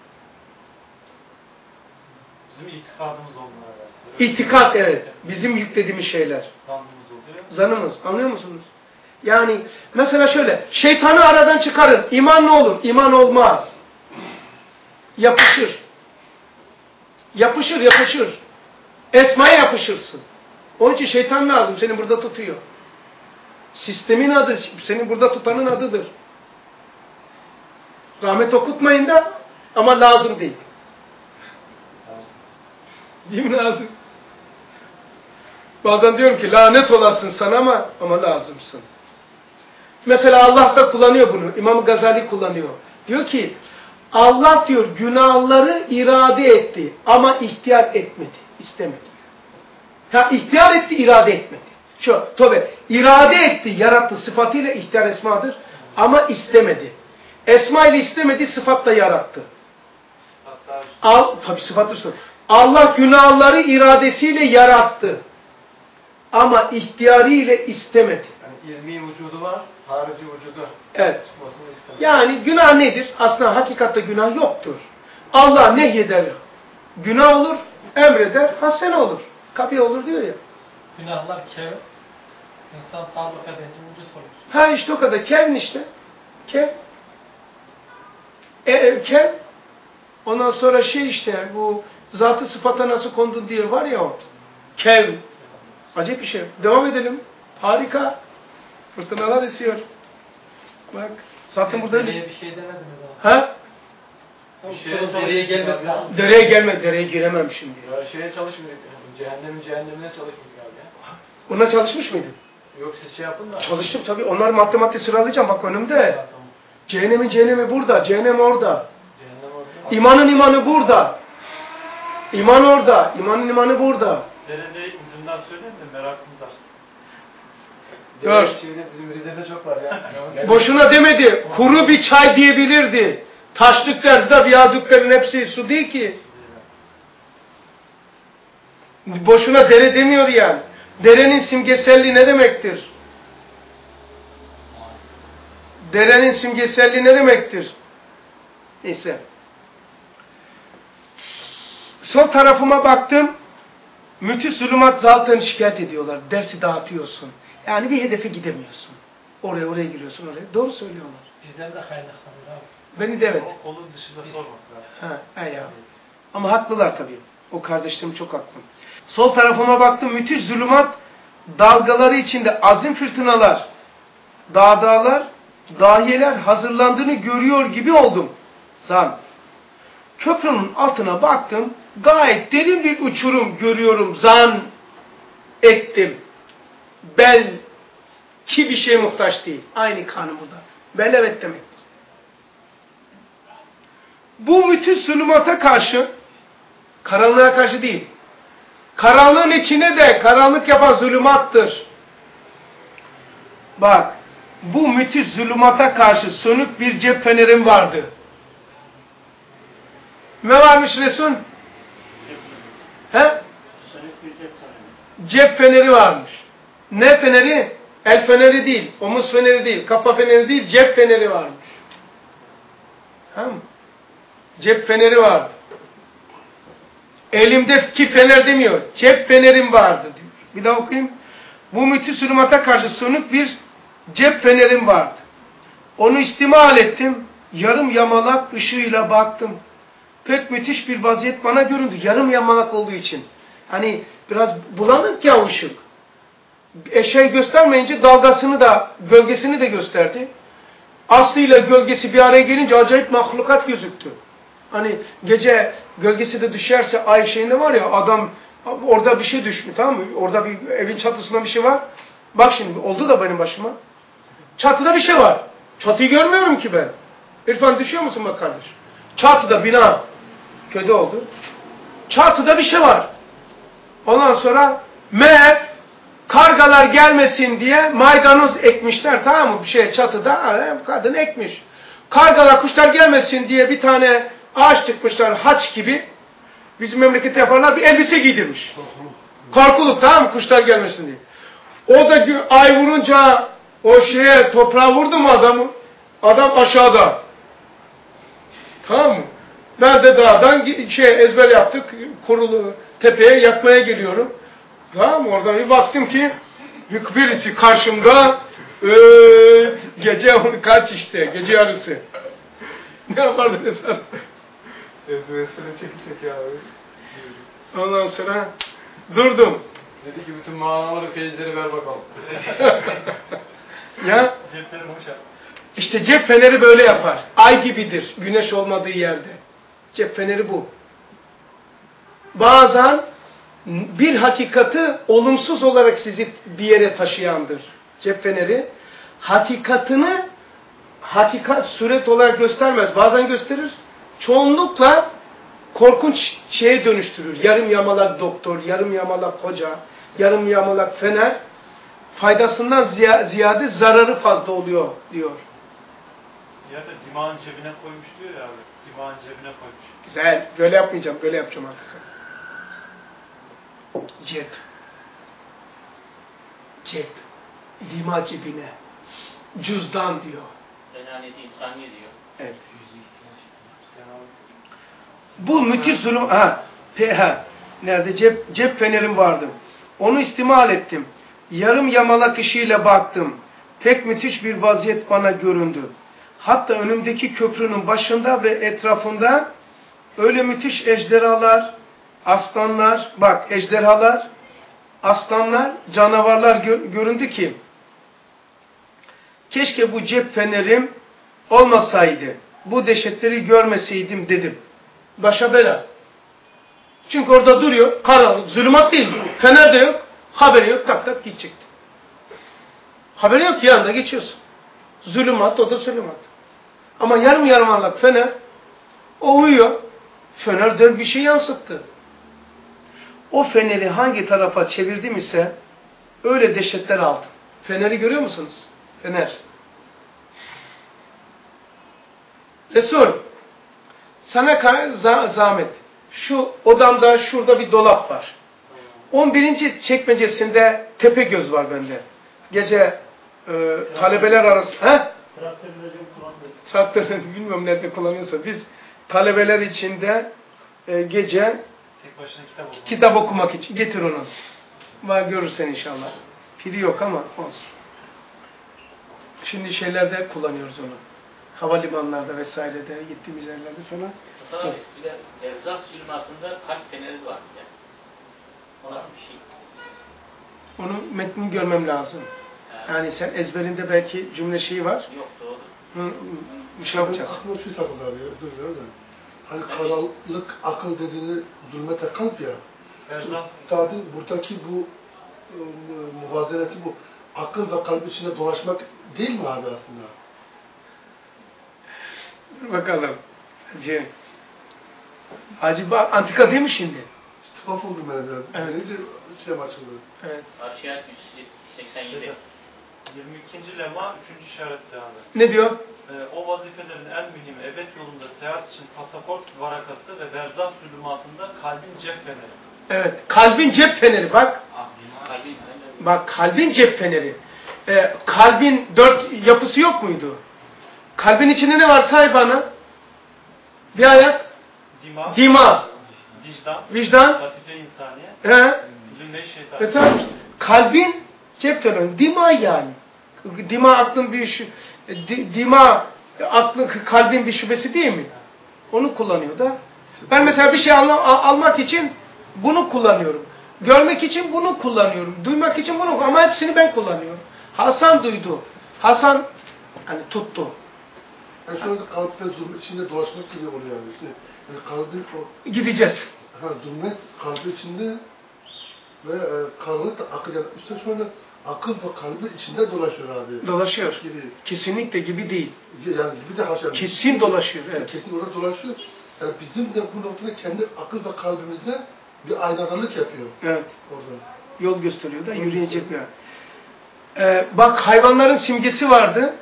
Bizim itikadımız onlara. İtikat evet. Bizim yüklediğimiz şeyler. Zannımız oluyor. Zanımız. Anlıyor musunuz? Yani mesela şöyle. Şeytanı aradan çıkarın. İman ne olur? İman olmaz. Yapışır. Yapışır yapışır. Esmaya yapışırsın. Onun için şeytan lazım. Seni burada tutuyor. Sistemin adı. Seni burada tutanın adıdır. Rahmet okutmayın da ama lazım değil. Değil mi lazım? Bazen diyorum ki lanet olasın sana ama ama lazımsın. Mesela Allah da kullanıyor bunu. İmam Gazali kullanıyor. Diyor ki Allah diyor günahları irade etti ama ihtiyar etmedi, istemedi. Ha ihtiyar etti, irade etmedi. Şu tabi irade etti, yarattı sıfatıyla ihtiyar esmadır ama istemedi. Esma ile istemedi, sıfat da yarattı. Al tabi sıfattır. Allah günahları iradesiyle yarattı. Ama ihtiyarıyla istemedi. Yani ilmi vücudu var, harici vücudu. Evet. Yani günah nedir? Aslında hakikatte günah yoktur. Allah nehyeder, günah olur, emreder, hasen olur. Kabih olur diyor ya. Günahlar kev, insan taalluk edince vücut olur. Ha işte o kadar. Kevn işte. Kev. E, e, kev. Ondan sonra şey işte bu zatı sıfata nasıl kondun diye var ya o. Kev. Acayip bir şey. Devam edelim. Harika. Fırtınalar esiyor. Bak. Zaten burada Dereye bir şey demediniz abi. ha? Bir şey dereye gelmedi lazım. Dereye gelme. Dereye giremem şimdi. Ya şeye çalışmıyor. Cehennemin cehennemine çalışmıyor galiba. Ona çalışmış mıydın? Yok siz şey yapın da. Çalıştım tabii. Onlar madde madde sıralayacağım. Bak önümde. Ya, tamam. Cehennemin cehennemi burada. Cehennem orada. Cehennem orada. İmanın imanı burada. İman orada. İmanın imanı burada. Derede ucundan söyleyeyim de merakımız artsın. Gör. Bizim Rize'de çok var ya. Boşuna demedi. Kuru bir çay diyebilirdi. Taşlıklar da viyadüklerin hepsi su değil ki. Boşuna dere demiyor yani. Derenin simgeselliği ne demektir? Derenin simgeselliği ne demektir? Neyse. Sol tarafıma baktım. Müthiş zulümat zaten şikayet ediyorlar. Dersi dağıtıyorsun. Yani bir hedefe gidemiyorsun. Oraya oraya giriyorsun oraya. Doğru söylüyorlar. Bizden de kaynaklanıyor abi. Beni de evet. O kolun dışında sormak lazım. Ha, ya. Ama haklılar tabii. O kardeşlerim çok haklı. Sol tarafıma baktım. Müthiş zulümat dalgaları içinde azim fırtınalar, dağdağlar, dahiyeler hazırlandığını görüyor gibi oldum. Zan. Köprünün altına baktım. Gayet derin bir uçurum görüyorum. Zan ettim. Belki bir şey muhtaç değil. Aynı kanun burada. Bel evet demek. Bu müthiş zulümata karşı, karanlığa karşı değil, karanlığın içine de karanlık yapan zulümattır. Bak, bu müthiş zulümata karşı sönük bir cep fenerim vardı. Ne varmış Resul? He? Sönük bir cep feneri. Cep feneri varmış. Ne feneri? El feneri değil, omuz feneri değil, kafa feneri değil, cep feneri varmış. Tamam mı? Cep feneri vardı. Elimdeki fener demiyor. Cep fenerim vardı diyor. Bir daha okuyayım. Bu müthiş zulümata karşı sönük bir cep fenerim vardı. Onu istimal ettim. Yarım yamalak ışığıyla baktım. Pek müthiş bir vaziyet bana göründü. Yarım yamalak olduğu için. Hani biraz bulanık ya ışık. Eşeği göstermeyince dalgasını da, gölgesini de gösterdi. Aslıyla gölgesi bir araya gelince acayip mahlukat gözüktü. Hani gece gölgesi de düşerse ay şeyinde var ya, adam orada bir şey düşmüş, tamam mı? Orada bir evin çatısında bir şey var. Bak şimdi oldu da benim başıma. Çatıda bir şey var. Çatıyı görmüyorum ki ben. İrfan düşüyor musun bak kardeş? Çatıda bina. Köyde oldu. Çatıda bir şey var. Ondan sonra meğer kargalar gelmesin diye maydanoz ekmişler, tamam mı? Bir şey çatıda kadın ekmiş. Kargalar, kuşlar gelmesin diye bir tane ağaç çıkmışlar haç gibi. Bizim memlekette yaparlar, bir elbise giydirmiş. Korkuluk, tamam mı? Kuşlar gelmesin diye. O da ay vurunca o şeye toprağa vurdu mu adamı? Adam aşağıda. Tamam mı? Ben de dağdan şey ezber yaptık. Kurulu tepeye yakmaya geliyorum. Tamam mı? Oradan bir baktım ki birisi karşımda ee, gece kaç işte gece yarısı. Ne yapardın sen? Ezbersini çekecek ya abi. Ondan sonra durdum. Dedi ki bütün manaları, feyizleri ver bakalım. Ya Cepleri boşalt. işte cep feneri böyle yapar. Ay gibidir güneş olmadığı yerde. Cep feneri bu. Bazen bir hakikati olumsuz olarak sizi bir yere taşıyandır. Cep feneri hakikatini hakikat suret olarak göstermez. Bazen gösterir. Çoğunlukla korkunç şeye dönüştürür. Yarım yamalak doktor, yarım yamalak hoca, yarım yamalak fener faydasından ziyade zararı fazla oluyor diyor. Ya da dimağın cebine koymuş diyor ya abi. Dimağın cebine koymuş. Güzel. Böyle yapmayacağım. Böyle yapacağım artık. Cep. Cep. Dima cebine. Cüzdan diyor. Enaniyeti insani diyor. Evet. Bu müthiş zulüm. Ha. P ha. Nerede? Cep, cep fenerim vardı. Onu istimal ettim. Yarım yamalak ışığıyla baktım. Pek müthiş bir vaziyet bana göründü. Hatta önümdeki köprünün başında ve etrafında öyle müthiş ejderhalar, aslanlar, bak ejderhalar, aslanlar, canavarlar gör, göründü ki keşke bu cep fenerim olmasaydı, bu dehşetleri görmeseydim dedim. Başa bela. Çünkü orada duruyor, karanlık, zulümat değil, fener de yok, haberi yok, tak tak gidecekti. Haberi yok ki yanında geçiyorsun. Zulümat, o da zulümat. Ama yarım yarımarlak fener, o uyuyor. Fener dön bir şey yansıttı. O feneri hangi tarafa çevirdim ise öyle dehşetler aldım. Feneri görüyor musunuz? Fener. Resul, sana zahmet. Şu odamda şurada bir dolap var. on birinci çekmecesinde Tepegöz var bende. Gece e, talebeler arası... He? Traktör bilmiyorum nerede kullanıyorsa. Biz talebeler içinde e, gece Tek başına kitap okumak. kitap okumak için. Getir onu. Var görürsen inşallah. Pili yok ama olsun. Şimdi şeylerde kullanıyoruz onu. Havalimanlarda vesairede, gittiğimiz yerlerde falan. Mustafa abi, bir de erzak zulmatında kalp feneri var bir de. O nasıl bir şey? Onun metnini görmem lazım. He. Yani sen ezberinde belki cümle şeyi var. Yok doğru. Hı, bir şey yapacağız. Aklıma bir şey takıldı abi ya. Dur ya da. Hani karanlık akıl dediğini zulmete kalp ya. Erzak. Tabi buradaki bu e, muvazereti bu akıl ve kalp içinde dolaşmak değil mi abi aslında? Dur bakalım. Hacı. Hacı bak antika değil mi şimdi? Tuhaf oldum ben biraz. Evet. Neyse şey açıldı. Evet. Arşiyat yüz seksen yedi. yirmi ikinci lema üçüncü işarette abi. Ne diyor? Ee, o vazifelerin en mühimi ebed yolunda seyahat için pasaport varakası ve berzah zulümatında kalbin cep feneri. Evet. Kalbin cep feneri bak. Kalbin, Bak kalbin cep feneri. Ee, kalbin dört yapısı yok muydu? Kalbin içinde ne var say bana? Bir ayak. Dima, Dima. vicdan, Vicdan. latife insaniye, He. zülme şeytan. E tamam. Kalbin cep feneri. Dima yani. Dima aklın bir şu, di, dima aklın kalbin bir şubesi değil mi? Onu kullanıyor da. Ben mesela bir şey al, al, almak için bunu kullanıyorum. Görmek için bunu kullanıyorum. Duymak için bunu ama hepsini ben kullanıyorum. Hasan duydu. Hasan hani tuttu. Yani şu anda kalp ve zulmet içinde dolaşmak gibi oluyor yani. İşte, yani kalbin o Gideceğiz. ha, zulmet kalbi içinde ve e, karanlık da akıl yani işte şu anda akıl ve kalbi içinde dolaşıyor abi. Dolaşıyor. Gibi. Kesinlikle gibi değil. Yani gibi de haşa. Kesin dolaşıyor. Evet. Kesin orada dolaşıyor. Yani bizim de bu noktada kendi akıl ve kalbimizde bir aynadarlık yapıyor. Evet. Orada. Yol gösteriyor da yürüyecek bir. Ee, bak hayvanların simgesi vardı.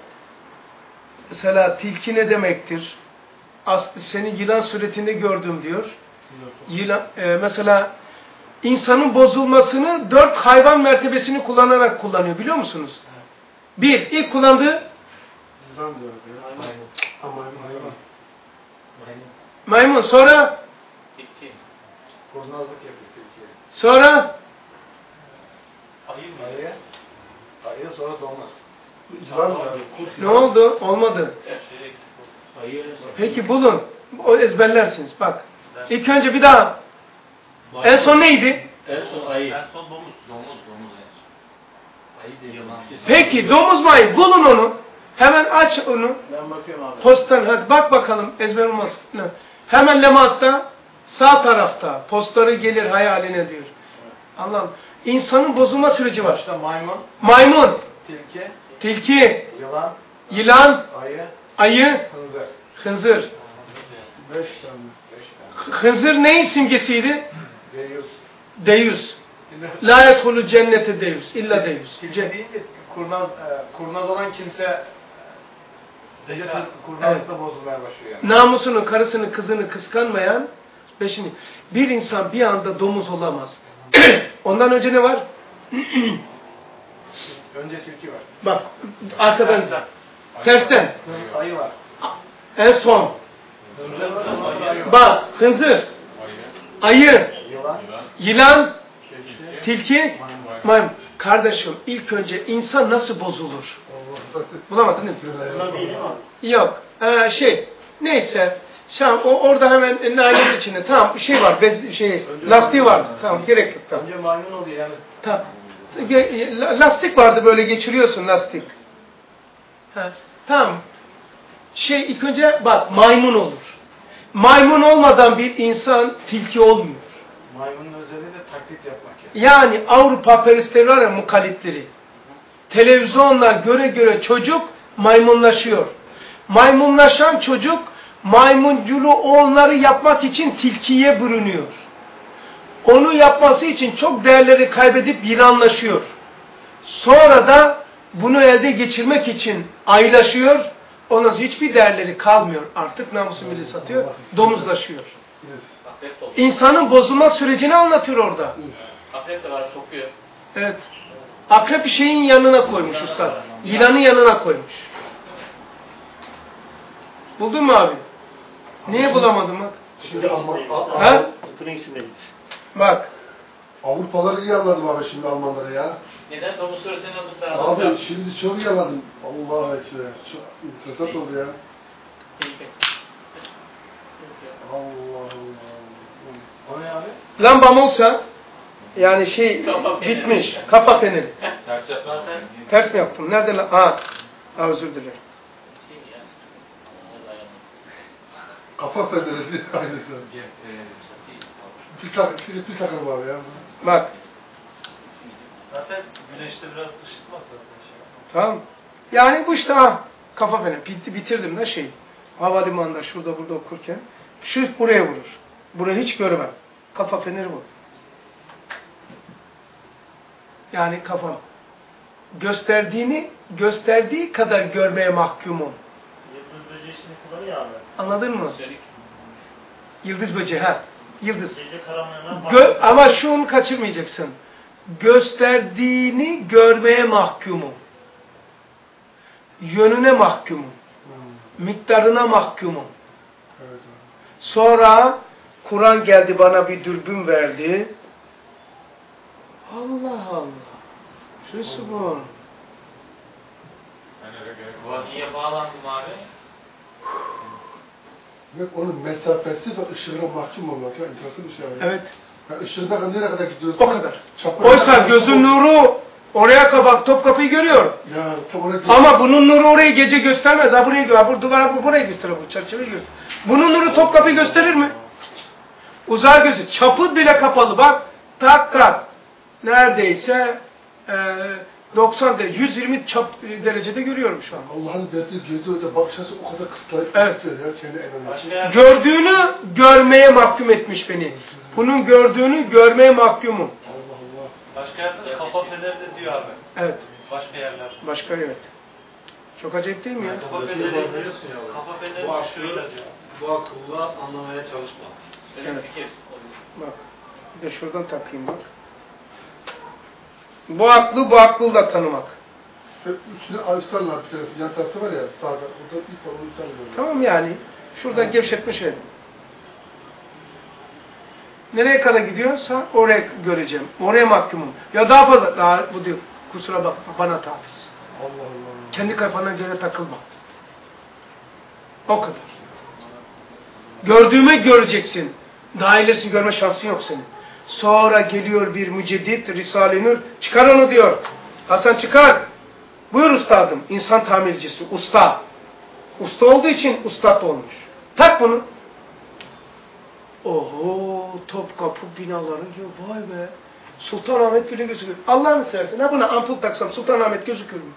Mesela tilki ne demektir? Aslı seni yılan suretinde gördüm diyor. Yılan, e, mesela insanın bozulmasını dört hayvan mertebesini kullanarak kullanıyor biliyor musunuz? Bir, ilk kullandığı Yılan diyor ya. Ama maymun. maymun, sonra Tilki. Kurnazlık yapıyor Türkiye. sonra Ayı mı? Ayı. Ayı sonra domuz. Yılan mı abi? Kurt ne oldu? Olmadı. Şey eksik oldu. Ayı. Peki bulun. O ezberlersiniz. Bak. İlk önce bir daha. En son neydi? En son ayı. En son domuz. Domuz, domuz en son. Ayı değil. Yılan. Peki domuz mu ayı? Bulun onu. Hemen aç onu. Ben bakıyorum abi. Postan hadi bak bakalım ezber olmaz. Ne? Hemen lematta sağ tarafta postları gelir hayaline diyor. Allah'ım. İnsanın bozulma süreci var. Başta maymun, Maymun, tilki, tilki, yılan, yılan, ayı, ayı, hınzır. hınzır. Beş tane. Beş tane. Hınzır neyin simgesiydi? Deyus. Deyus. La yedhulu cennete deyus. İlla deyus. Tilki deyince kurnaz, e, kurnaz olan kimse Zeka. Zeka. Kurnazlıkla bozulmaya başlıyor yani. Namusunu, karısını, kızını kıskanmayan beşini. Bir insan bir anda domuz olamaz. Ondan önce ne var? Önce tilki var. Bak arkadan. Tersten. Ayı var. En son. Hınzır var, ondan sonra ayı var. Bak hınzır, ayı, Yılan, yılan, tilki, tilki, maymun. Kardeşim ilk önce insan nasıl bozulur? Bulamadın değil mi? Yok. Ee, şey neyse. Şam o orada hemen nailin içinde tamam bir şey var. Bez, şey lastiği vardı. Tamam gerek yok. Tamam. önce maymun oluyor yani. Tamam. Lastik vardı böyle geçiriyorsun lastik. Ha, tamam. Şey ilk önce bak maymun olur. Maymun olmadan bir insan tilki olmuyor. Maymunun özelliği de taklit yapmak yani. Yani Avrupa perestleri var ya mukallitleri. Televizyonlar göre göre çocuk maymunlaşıyor. Maymunlaşan çocuk maymunculuğu onları yapmak için tilkiye bürünüyor. Onu yapması için çok değerleri kaybedip yılanlaşıyor. Sonra da bunu elde geçirmek için aylaşıyor. Ondan sonra hiçbir değerleri kalmıyor. Artık namusu milli satıyor. Domuzlaşıyor. İnsanın bozulma sürecini anlatıyor orada. Akrep de var, sokuyor. Evet. Akrep bir şeyin yanına koymuş usta. Yılanın yanına koymuş. Buldun mu abi? Niye bulamadın bak? Şimdi Alman, A- Ha? Bak. Avrupalıları iyi anladım abi şimdi Almanları ya. Neden domuz suresini aldıklar? Abi şimdi çok iyi anladım. Allah'a ekber. Çok interesant oldu ya. Allah Allah. O ne abi? Lambam olsa yani şey bitmiş. Kafa feneri. Ters yapma. Ters mi yaptım? Nerede lan? Ha. Ha, özür dilerim. Kafa federesi aynısı. Bir tak, bir, bir takalım abi ya. Bak. Zaten güneşte biraz ışıtmaz zaten şey. Tamam. Yani bu işte ha. Kafa feneri. Bitti, bitirdim de şey. Havalimanında şurada burada okurken. Şu buraya vurur. Burayı hiç görmem. Kafa feneri bu. Yani kafam. Gösterdiğini, gösterdiği kadar görmeye mahkumum. Yıldız böceğini kullanıyor abi. Anladın mı? Yıldız böceği ha. Yıldız. Gece karanlığına Gö ama şunu kaçırmayacaksın. Gösterdiğini görmeye mahkumum. Yönüne mahkumum. Hmm. Miktarına mahkumum. Evet abi. Sonra Kur'an geldi bana bir dürbün verdi. Allah Allah. Şurası bu. Niye bağlandım abi? Demek onun mesafesi ve ışığına mahkum olmak ya. Enteresan bir şey abi. Evet. Ya ışığına nereye kadar gidiyorsun? O kadar. Çapraz- Oysa gözün nuru oraya kabak Topkapı'yı görüyor. Ya tam oraya Ama bunun nuru orayı gece göstermez. Ha burayı görüyor. Bu duvara bu burayı gösterir. Bu çerçeveyi gösterir. Bunun nuru Topkapı'yı gösterir mi? Uzay gözü. Çapı bile kapalı. Bak. Tak tak. Neredeyse e, doksan derece, yüz yirmi çap derecede görüyorum şu an. Allah'ın verdiği gözü öyle bakış açısı o kadar kısıtlayıp Evet. tutuyor ya kendi Başka emaneti. yer Gördüğünü görmeye mahkum etmiş beni. Bunun gördüğünü görmeye mahkumum. Allah Allah. Başka yerde de kafa feneri de diyor abi. Evet. Başka yerler. Başka evet. Çok acayip değil mi ya? Kafa feneri biliyorsun ya. Kafa Bu feneri aklı, şöyle diyor. bu akılla anlamaya çalışma. Evet. Bak. Bir de şuradan takayım bak. Bu aklı bu aklı da tanımak. Ve üstüne ayıklarlar bir tarafı. Yan tarafta var ya sağda. Orada ip var. Onu sarılıyor. Tamam yani. Şuradan gevşetme şey. Nereye kadar gidiyorsa oraya göreceğim. Oraya mahkumum. Ya daha fazla. Daha bu diyor. Kusura bakma. Bana taviz. Allah Allah. Kendi kafana göre takılma. O kadar. Gördüğüme göreceksin. Daha ilerisini görme şansın yok senin. Sonra geliyor bir müceddit, Risale-i Nur. Çıkar onu diyor. Hasan çıkar. Buyur ustadım. İnsan tamircisi. Usta. Usta olduğu için ustad olmuş. Tak bunu. Oho, Topkapı binaları diyor. Vay be. Sultanahmet bile gözüküyor. Allah'ını seversen. Ha buna ampul taksam Sultanahmet gözükür mü?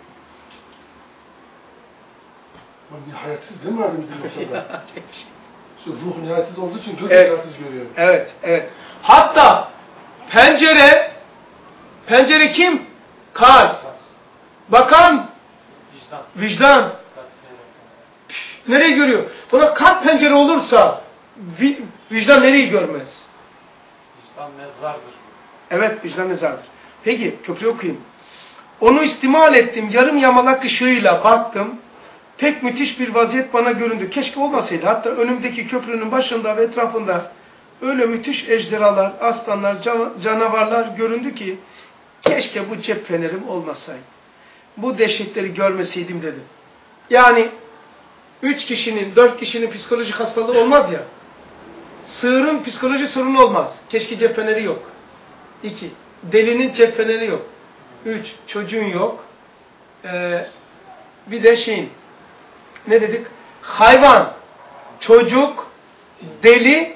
Bak nihayetsiz değil mi abi bir noktada? Şu ruh nihayetsiz olduğu için göz Evet. nihayetsiz görüyor. Evet, evet. Hatta pencere, pencere kim? Kalp. Bakan, Vicdan. vicdan. Nereye görüyor? Buna kalp pencere olursa vi, vicdan nereyi görmez? Vicdan mezardır. Evet, vicdan nezardır. Peki, köprü okuyayım. Onu istimal ettim, yarım yamalak ışığıyla baktım. Pek müthiş bir vaziyet bana göründü. Keşke olmasaydı. Hatta önümdeki köprünün başında ve etrafında öyle müthiş ejderhalar, aslanlar, can, canavarlar göründü ki keşke bu cep fenerim olmasaydı. Bu dehşetleri görmeseydim dedim. Yani üç kişinin, dört kişinin psikolojik hastalığı olmaz ya. Sığırın psikoloji sorunu olmaz. Keşke cep feneri yok. İki, delinin cep feneri yok. Üç, çocuğun yok. Ee, bir de şeyin, ne dedik? Hayvan, çocuk, deli,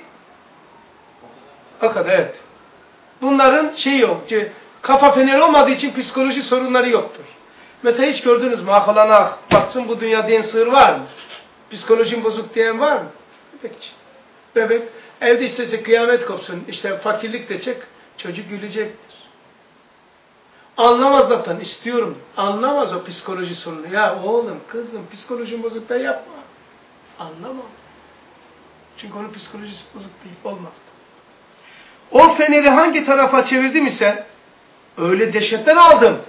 o kadar evet. Bunların şeyi yok. Kafa feneri olmadığı için psikoloji sorunları yoktur. Mesela hiç gördünüz mü? Ahalana baksın bu dünya diyen sığır var mı? Psikolojim bozuk diyen var mı? Bebek işte. Bebek evde istese kıyamet kopsun. İşte fakirlik de çek. Çocuk gülecektir. Anlamaz laftan, istiyorum. Anlamaz o psikoloji sorunu. Ya oğlum, kızım, psikolojin bozuk da yapma. Anlamam. Çünkü onun psikolojisi bozuk değil, olmaz. O feneri hangi tarafa çevirdim ise, öyle dehşetler aldım.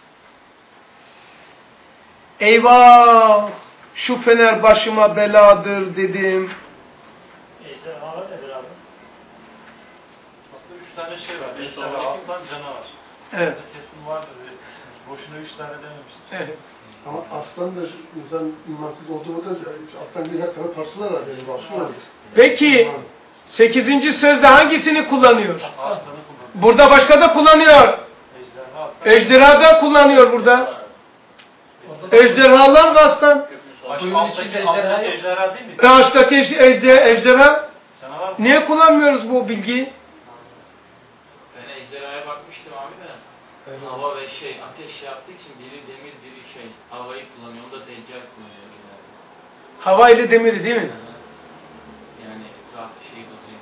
Eyvah! Şu fener başıma beladır dedim. Ejderhalar nedir abi? Aslında üç tane şey var. Ejderha, aslan, canavar. Evet. Kesin vardır. Boşuna üç tane dememiştir. Evet. Ama aslan da insan imansız olduğu da aslan bir her tane parçalar var yani başlıyor. Peki, sekizinci sözde hangisini kullanıyor? Aslanı kullanıyor. Burada başka da kullanıyor. Ejderha, aslan. Ejderha da kullanıyor burada. Ejderhalar ve aslan. Baş, Kuyunun alttaki, içinde alttaki ejderha yok. ejderha değil mi? Ağaçtaki ejderha, ejderha. Canavar mı? Niye kullanmıyoruz bu bilgiyi? Ben ejderhaya bakmıştım abi de. Hava ve şey, ateş yaptığı için biri demir, biri şey, havayı kullanıyor. Onu da deccal kullanıyor. Yani, Hava ile demiri değil mi? yani etrafı şey bozuyor.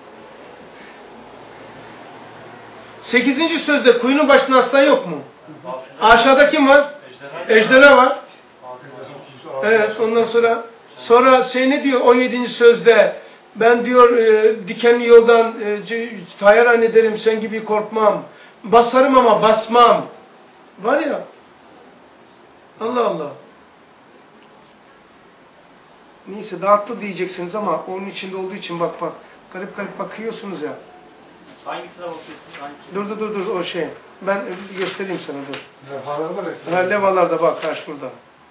Sekizinci sözde kuyunun başında aslan yok mu? Altında Aşağıda kim var? ejderha. Ejderha var. Altında. Evet, ondan sonra sonra şey ne diyor on yedinci sözde? Ben diyor e, dikenli yoldan e, tayaran ederim, sen gibi korkmam. Basarım ama basmam. Var ya. Allah Allah. Neyse dağıttı diyeceksiniz ama onun içinde olduğu için bak bak. Garip garip bakıyorsunuz ya. Hangisine bakıyorsun? Hangisi? Dur dur dur dur o şey. Ben e, göstereyim sana dur. Levhalar var ya. Ha, levalarda bak ha şurada.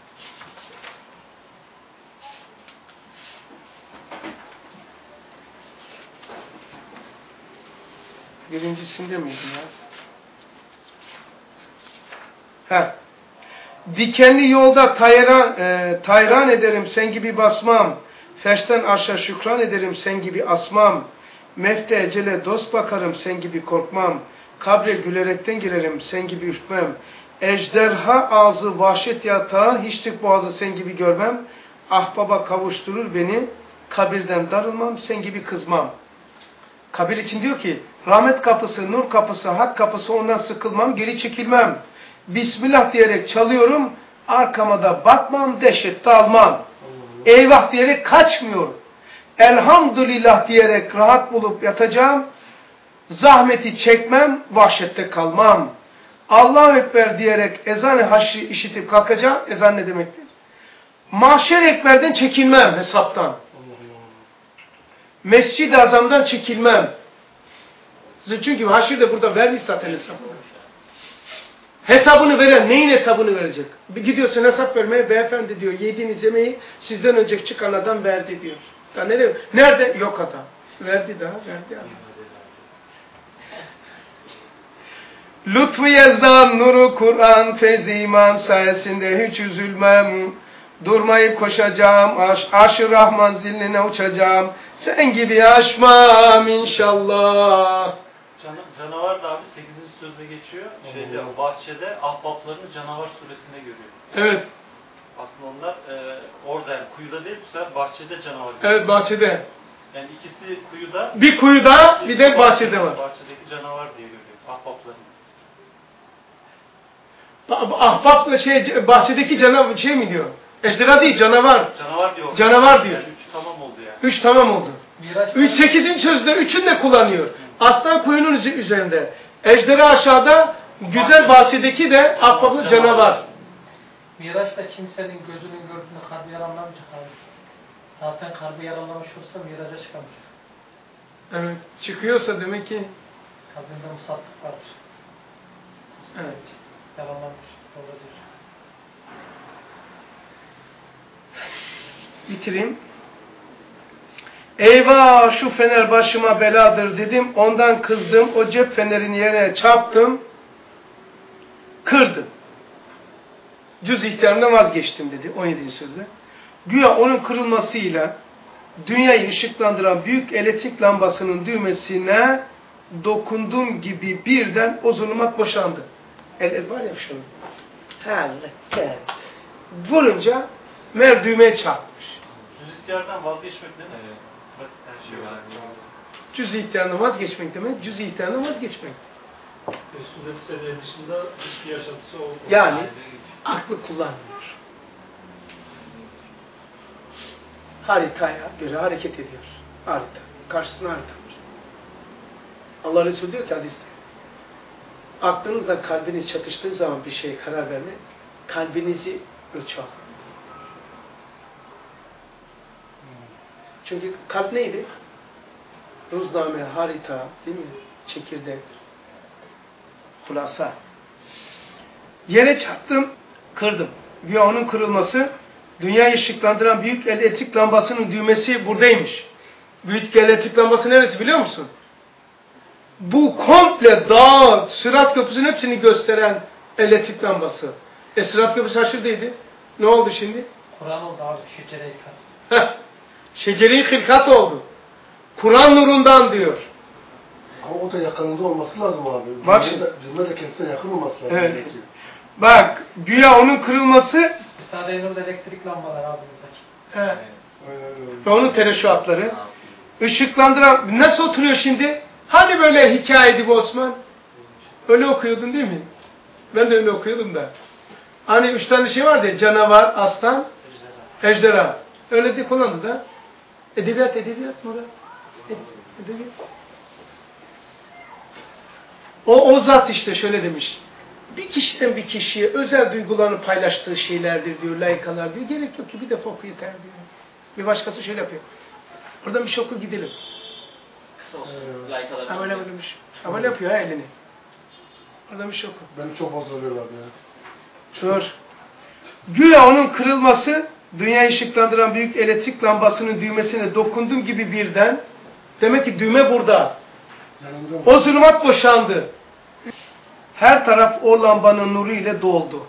Birincisinde miydi ya? Ha. Dikenli yolda tayran, e, tayran ederim, sen gibi basmam. Feşten arşa şükran ederim, sen gibi asmam. Mefte ecele dost bakarım, sen gibi korkmam. Kabre gülerekten girerim, sen gibi ürkmem. Ejderha ağzı vahşet yatağı, hiçlik boğazı sen gibi görmem. Ahbaba kavuşturur beni, kabirden darılmam, sen gibi kızmam. Kabir için diyor ki, rahmet kapısı, nur kapısı, hak kapısı, ondan sıkılmam, geri çekilmem. Bismillah diyerek çalıyorum, arkama da bakmam, dehşette almam. Eyvah diyerek kaçmıyorum. Elhamdülillah diyerek rahat bulup yatacağım. Zahmeti çekmem, vahşette kalmam. Allahu Ekber diyerek ezan-ı haşri işitip kalkacağım. Ezan ne demektir? Mahşer Ekber'den çekilmem hesaptan. Mescid-i Azam'dan çekilmem. Çünkü haşir de burada vermiş zaten hesabını. Hesabını veren neyin hesabını verecek? Bir gidiyorsun hesap vermeye, beyefendi diyor yediğiniz yemeği sizden önce çıkan adam verdi diyor. Ya nerede? Nerede? Yok adam. Verdi daha, verdi adam. Lütfu Yezdan, nuru Kur'an, feyz iman sayesinde hiç üzülmem. Durmayıp koşacağım, aş, aşı Rahman zilline uçacağım. Sen gibi aşmam inşallah. Can, canavar da abi sekizinci sözde geçiyor. Şeyde, bahçede ahbaplarını Canavar suresinde görüyor. Evet. Aslında onlar e, orada yani kuyuda değil, bu sefer bahçede canavar görüyor. Evet, bahçede. Yani ikisi kuyuda. Bir kuyuda, bir de bahçede var. Bahçedeki canavar diye görüyor ahbaplarını. Ahbapla şey, bahçedeki canavar şey mi diyor? Ejderha değil, canavar. Canavar diyor. Canavar diyor. Yani üç tamam oldu yani. Üç tamam oldu. Miraç Üç, sekizin sözde üçünü de kullanıyor. Aslan kuyunun üzerinde. Ejderha aşağıda, güzel bahçedeki de ahbaplı canavar. Miraç'ta kimsenin gözünün gördüğünü kalbi yaralanmamış kalmış. Zaten kalbi yaralanmış olsa miraca çıkamış. Evet, çıkıyorsa demek ki Kalbinde musatlık varmış. evet. Yaralanmış. Doğrudur. Bitireyim. Eyvah şu fener başıma beladır dedim. Ondan kızdım. O cep fenerini yere çarptım. Kırdım. Cüz ihtiyarımdan vazgeçtim dedi on yedinci sözde. Güya onun kırılmasıyla dünyayı ışıklandıran büyük elektrik lambasının düğmesine dokundum gibi birden o zulümat boşandı. El, el var ya şunu. Vurunca mer düğmeye çarpmış. Cüz ihtiyardan vazgeçmek değil mi? Evet. Bak her şey var. Cüz-i ihtiyarından vazgeçmek demek, cüz-i ihtiyarından vazgeçmek. Sünnet seneye dışında hiçbir yaşantısı olmuyor. Yani aklı kullanmıyor. Haritaya göre hareket ediyor. Harita. Karşısına harita var. Allah Resulü diyor ki hadiste, aklınızla kalbiniz çatıştığı zaman bir şeye karar verme, kalbinizi ölçü al. Çünkü kalp neydi? Ruzname, harita, değil mi? Çekirdek, hulasa. Yere çarptım, kırdım. Ve onun kırılması, dünyayı ışıklandıran büyük elektrik lambasının düğmesi buradaymış. Büyük elektrik lambası neresi biliyor musun? Bu komple dağ, Sırat Köprüsü'nün hepsini gösteren elektrik lambası. E Sırat Köprüsü aşırdıydı. Ne oldu şimdi? Kur'an oldu abi, şecere-i hilkat. Şecere-i hilkat oldu. Kur'an nurundan diyor. Ama o da yakınında olması lazım abi. Bak düğme şimdi. de, düğme de kendisine yakın olması lazım. Evet. Bak, güya onun kırılması, Sadece nurda elektrik lambalar abi buradaki. he, ve onun tereşuhatları, ışıklandıran, nasıl oturuyor şimdi? Hani böyle hikayeydi bu Osman? Öyle okuyordun değil mi? Ben de öyle okuyordum da. Hani üç tane şey vardı ya, canavar, aslan, ejderha. Öyle de kullandı da. Edebiyat, edebiyat Murat. Edebiyat. O, o zat işte şöyle demiş. Bir kişiden bir kişiye özel duygularını paylaştığı şeylerdir diyor, layıkalar diyor. Gerek yok ki bir defa oku yeter diyor. Bir başkası şöyle yapıyor. Oradan bir şey oku gidelim. Kısa olsun. Layıkalar. Ha böyle böylemiş. Ha böyle yapıyor ha elini. Oradan bir şey oku. Beni çok bozuluyorlar ya. Dur. Güya onun kırılması, dünyayı ışıklandıran büyük elektrik lambasının düğmesine dokunduğum gibi birden, demek ki düğme burada. Yanımda O zulümat boşandı. Her taraf o lambanın nuru ile doldu.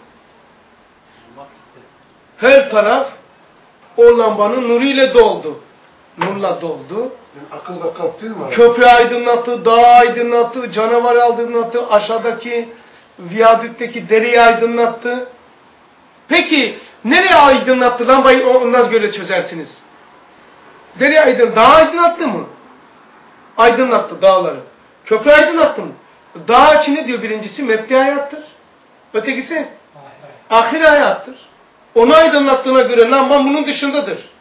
Her taraf o lambanın nuru ile doldu. Nurla doldu. Yani akıl ve kalp değil mi abi? Köprü aydınlattı, dağ aydınlattı, canavar aydınlattı, aşağıdaki viyadükteki dereyi aydınlattı. Peki nereye aydınlattı? Lambayı ondan göre çözersiniz. Dereye aydınlattı, dağ aydınlattı mı? Aydınlattı dağları. Köprü aydınlattı mı? Dağ için ne diyor birincisi? Mebdi hayattır. Ötekisi? Ahir hayattır. Onu aydınlattığına göre lamba bunun dışındadır.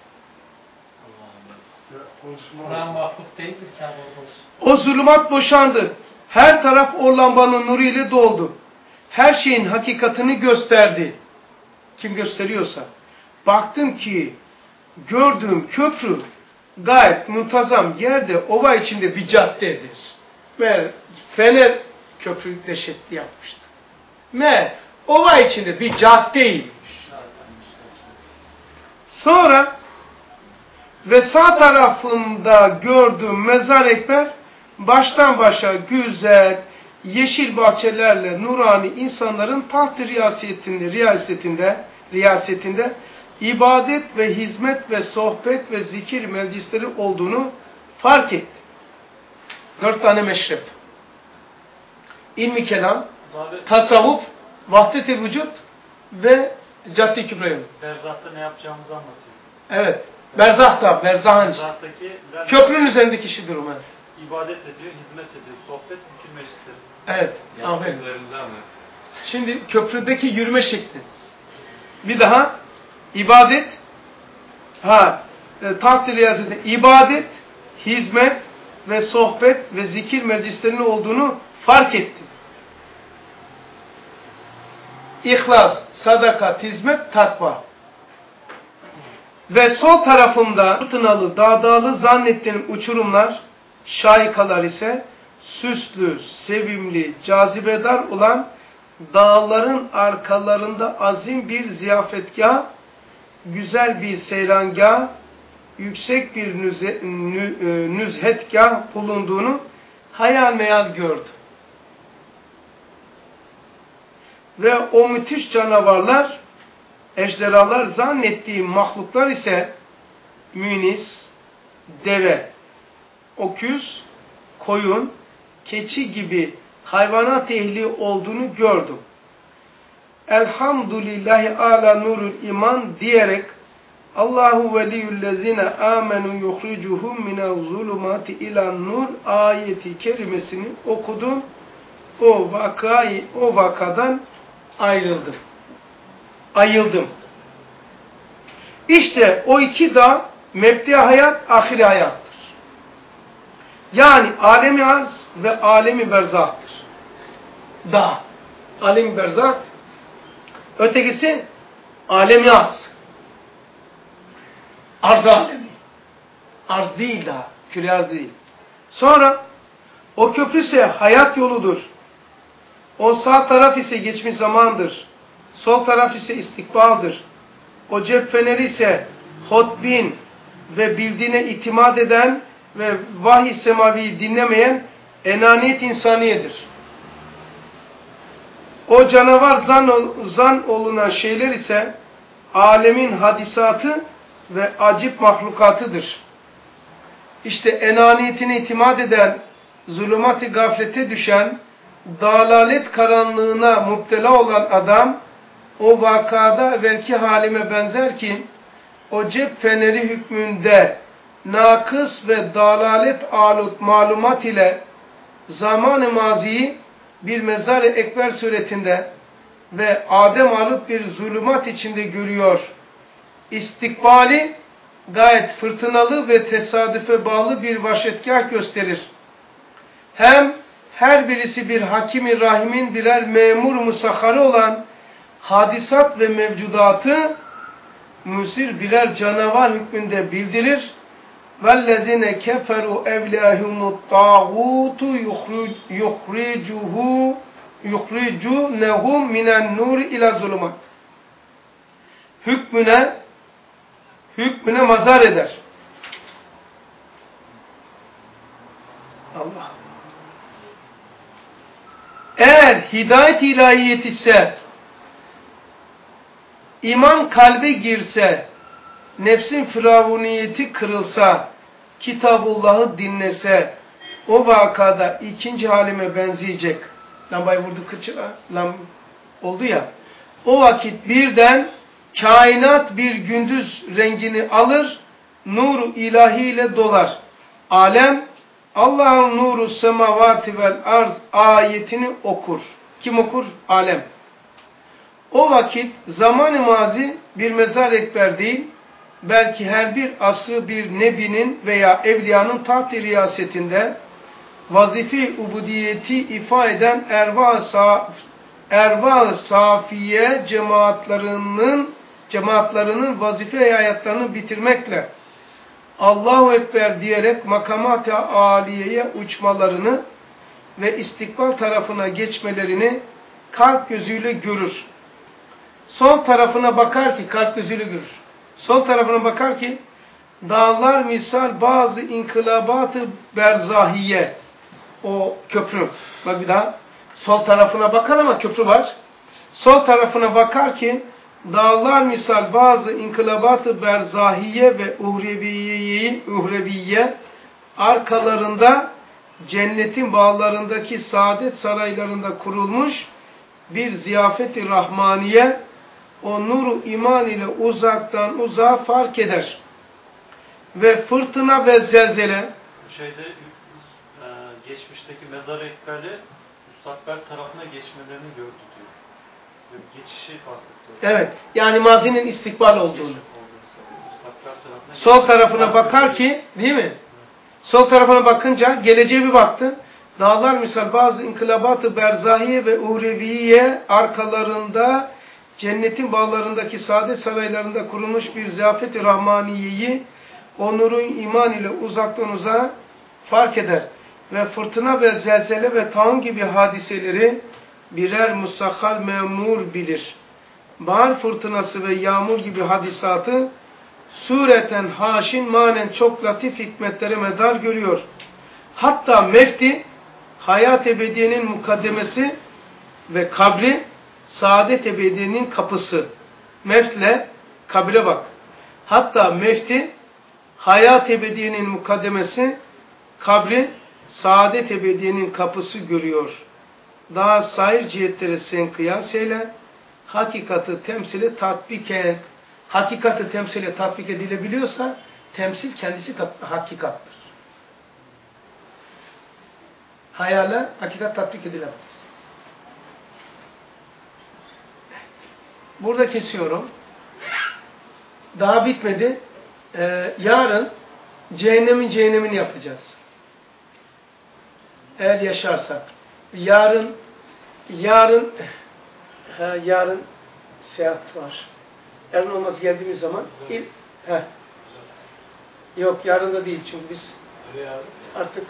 Kur'an mahfuz değildir ki abi olsun. O zulümat boşandı. Her taraf o lambanın nuru ile doldu. Her şeyin hakikatini gösterdi. Kim gösteriyorsa. Baktım ki gördüğüm köprü gayet muntazam yerde, ova içinde bir caddedir. Meğer Fener köprü deşetli yapmıştı. Meğer ova içinde bir caddeymiş. Sonra ve sağ tarafında gördüğüm mezar ekber baştan başa güzel yeşil bahçelerle nurani insanların taht riyasetinde, riyasetinde, riyasetinde ibadet ve hizmet ve sohbet ve zikir meclisleri olduğunu fark etti. Dört tane meşrep. İlmi kelam, tasavvuf, vahdet-i vücut ve cadde-i kübreyim. Berzah'ta ne yapacağımızı anlatıyor. Evet. Berzah'ta, berzahın işte. Berzah'taki Köprünün üzerindeki kişi durumu. ibadet ediyor, hizmet ediyor, sohbet, zikir meclisleri. Evet. Aferin. Şimdi köprüdeki yürüme şekli. Bir daha ibadet, ha, e, taht-ı riyazete, ibadet, hizmet ve sohbet ve zikir meclislerinin olduğunu fark etti. İhlas, sadakat, hizmet, takva. Ve sol tarafımda fırtınalı, dağdağlı zannettiğim uçurumlar, şahikalar ise süslü, sevimli, cazibedar olan dağların arkalarında azim bir ziyafetgah, güzel bir seyrangah, yüksek bir nüze, nü, nüzhetgah bulunduğunu hayal meyal gördüm. Ve o müthiş canavarlar, ejderhalar zannettiğim mahluklar ise münis, deve, oküz, koyun, keçi gibi hayvanat ehli olduğunu gördüm. Elhamdülillahi ala nurul iman diyerek Allahu veliyyüllezine amenu yuhricuhum minel zulumati ila nur ayeti kerimesini okudum o vakayı, o vakadan ayrıldım. Ayıldım. İşte o iki dağ mebdi hayat, ahir hayattır. Yani alemi arz ve alemi berzahtır. Dağ. Alemi berzah. Ötekisi alemi arz. Arz alemi. Arz değil daha. Küre arz değil. Sonra o köprü ise hayat yoludur. O sağ taraf ise geçmiş zamandır. Sol taraf ise istikbaldır. O cep feneri ise hotbin ve bildiğine itimat eden ve vahiy semaviyi dinlemeyen enaniyet insaniyedir. O canavar zan, zan olunan şeyler ise alemin hadisatı ve acip mahlukatıdır. İşte enaniyetine itimat eden, zulümat-ı gaflete düşen, dalalet karanlığına müptela olan adam, o vakada evvelki halime benzer ki, o cep feneri hükmünde nakıs ve dalalet alut malumat ile zaman-ı maziyi bir mezar-ı ekber suretinde ve Adem alut bir zulümat içinde görüyor. İstikbali gayet fırtınalı ve tesadüfe bağlı bir vahşetgah gösterir. Hem her birisi bir hakim-i rahimin birer memur musahharı olan hadisat ve mevcudatı müsir birer canavar hükmünde bildirir. وَالَّذِينَ كَفَرُوا اَوْلِيَاهُمُ الطَّاغُوتُ يُخْرِجُهُ يُخْرِجُونَهُمْ مِنَ النُّورِ اِلَى الظُّلُمَاتِ Hükmüne hükmüne mazar eder. Allah. Eğer hidayet ilahiyet ise iman kalbe girse, nefsin firavuniyeti kırılsa, Kitabullah'ı dinlese, o vakada ikinci halime benzeyecek. Lambayı vurdu kıçına, lam oldu ya. O vakit birden kainat bir gündüz rengini alır, nuru ilahiyle dolar. Alem, Allah'ın nuru semavati vel arz ayetini okur. Kim okur? Alem. O vakit zaman-ı mazi bir mezar ekber değil, belki her bir asrı bir nebinin veya evliyanın taht-ı riyasetinde vazife-i ubudiyeti ifa eden erva-ı saf, erva safiye cemaatlerinin cemaatlerinin vazife hayatlarını bitirmekle Allahu Ekber diyerek makamat-ı aliyeye uçmalarını ve istikbal tarafına geçmelerini kalp gözüyle görür. Sol tarafına bakar ki, kalp gözüyle görür. Sol tarafına bakar ki, dağlar misal bazı inkılabat-ı berzahiye, o köprü. Bak bir daha. Sol tarafına bakar ama köprü var. Sol tarafına bakar ki, dağlar misal bazı inkılabat-ı berzahiye ve uhreviyeyi, uhreviye, arkalarında cennetin bağlarındaki saadet saraylarında kurulmuş bir ziyafet-i rahmaniye, o nuru iman ile uzaktan uzağa fark eder. Ve fırtına ve zelzele, şeyde e, geçmişteki mezar ekberli müstakbel tarafına geçmelerini gördü diyor. Böyle geçişi bahsetti. Evet. Yani mazinin istikbal olduğunu. Sol tarafına bakar ki, değil mi? Sol tarafına bakınca geleceğe bir baktı. Dağlar misal bazı inkılabat-ı berzahiye ve uhreviye arkalarında cennetin bağlarındaki saadet saraylarında kurulmuş bir ziyafet-i rahmaniyeyi o nurun iman ile uzaktan uzağa fark eder. Ve fırtına ve zelzele ve taun gibi hadiseleri birer musahhar memur bilir. Bahar fırtınası ve yağmur gibi hadisatı sureten haşin manen çok latif hikmetlere medar görüyor. Hatta mefti hayat ebediyenin mukaddemesi ve kabri saadet ebediyenin kapısı. Meftle kabre bak. Hatta mefti hayat ebediyenin mukaddemesi, kabri saadet ebediyenin kapısı görüyor. Daha sair cihetlere sen kıyas eyle, hakikati temsile tatbik et. Hakikati temsile tatbik edilebiliyorsa, temsil kendisi hakikattır. Hayale hakikat tatbik edilemez. burada kesiyorum. Daha bitmedi. Ee, yarın cehennemin cehennemini yapacağız. Eğer yaşarsak. Yarın yarın ha, yarın seyahat var. Yarın olmaz geldiğimiz zaman il, heh. Yok yarın da değil çünkü biz artık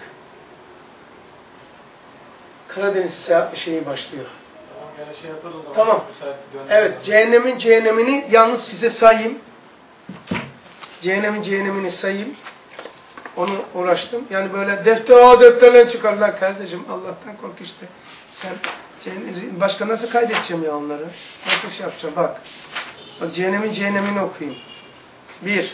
Karadeniz seyahat şeyi başlıyor. Yani şey yaparız o zaman. Tamam. Evet, cehennemin cehennemini yalnız size sayayım. Cehennemin cehennemini sayayım. Onu uğraştım. Yani böyle defter, o defterden çıkarlar kardeşim. Allah'tan kork işte. Sen başka nasıl kaydedeceğim ya onları? Nasıl şey yapacağım? Bak. Bak cehennemin cehennemini okuyayım. Bir.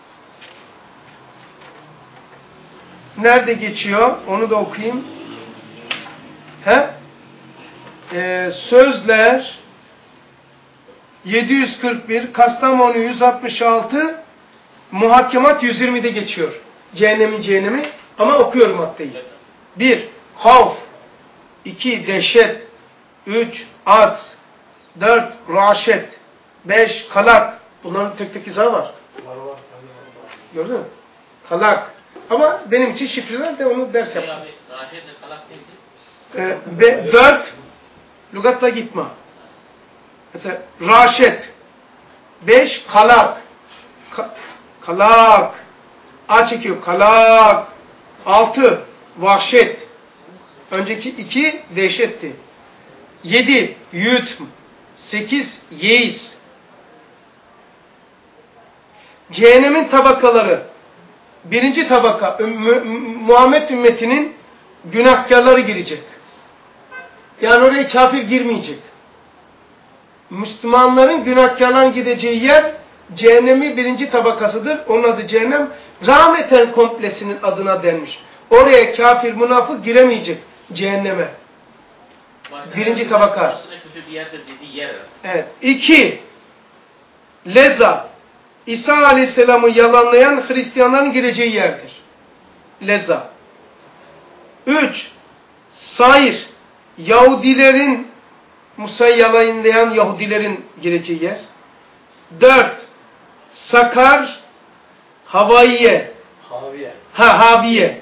Nerede geçiyor? Onu da okuyayım. He? Ee, sözler yedi yüz kırk bir, Kastamonu yüz altmış altı, Muhakkemat yüz yirmide geçiyor. Cehennemin cehennemi. Ama okuyorum maddeyi. Bir. Havf. iki. Dehşet. Üç. Ad. Dört. Raşet. Beş. Kalak. Bunların tek tek izahı var. Gördün mü? Kalak. Ama benim için şifreler de onu ders yaptım. Raşet de kalak neydi? Ee, ve dört. Lügatla gitme. Mesela raşet. Beş. Kalak. Ka kalak. A çekiyor. Kalak. Altı. Vahşet. Önceki iki dehşetti. Yedi. Yutm. Sekiz. Yeis. Cehennemin tabakaları. Birinci tabaka. Muhammed ümmetinin günahkarları girecek. Yani oraya kafir girmeyecek. Müslümanların günahkarların gideceği yer cehennemi birinci tabakasıdır. Onun adı cehennem. Rahmeten komplesinin adına denmiş. Oraya kafir, münafık giremeyecek cehenneme. Birinci tabaka. Evet. İki. Leza. İsa Aleyhisselam'ı yalanlayan Hristiyanların gireceği yerdir. Leza. Üç. Sair. Yahudilerin, Musa'yı yalanlayan Yahudilerin gireceği yer. Dört. Sakar, Havaiye. Haviye. Ha, Haviye.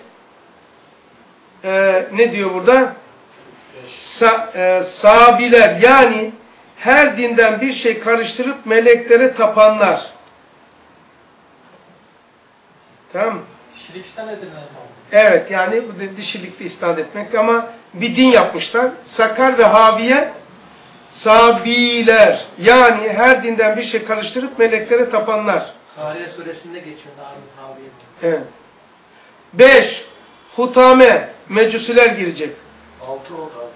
Ee, ne diyor burada? Sa, e, sabiler, yani her dinden bir şey karıştırıp meleklere tapanlar. Tamam mı? Dişilik istan edilen. Evet, yani bu da dişilikle isnat etmek ama bir din yapmışlar. Sakar ve Haviye, sabiler, yani her dinden bir şey karıştırıp meleklere tapanlar. Kariye suresinde geçiyor Haviye. Evet. Beş. Hutame, mecusiler girecek. Altı oldu abi.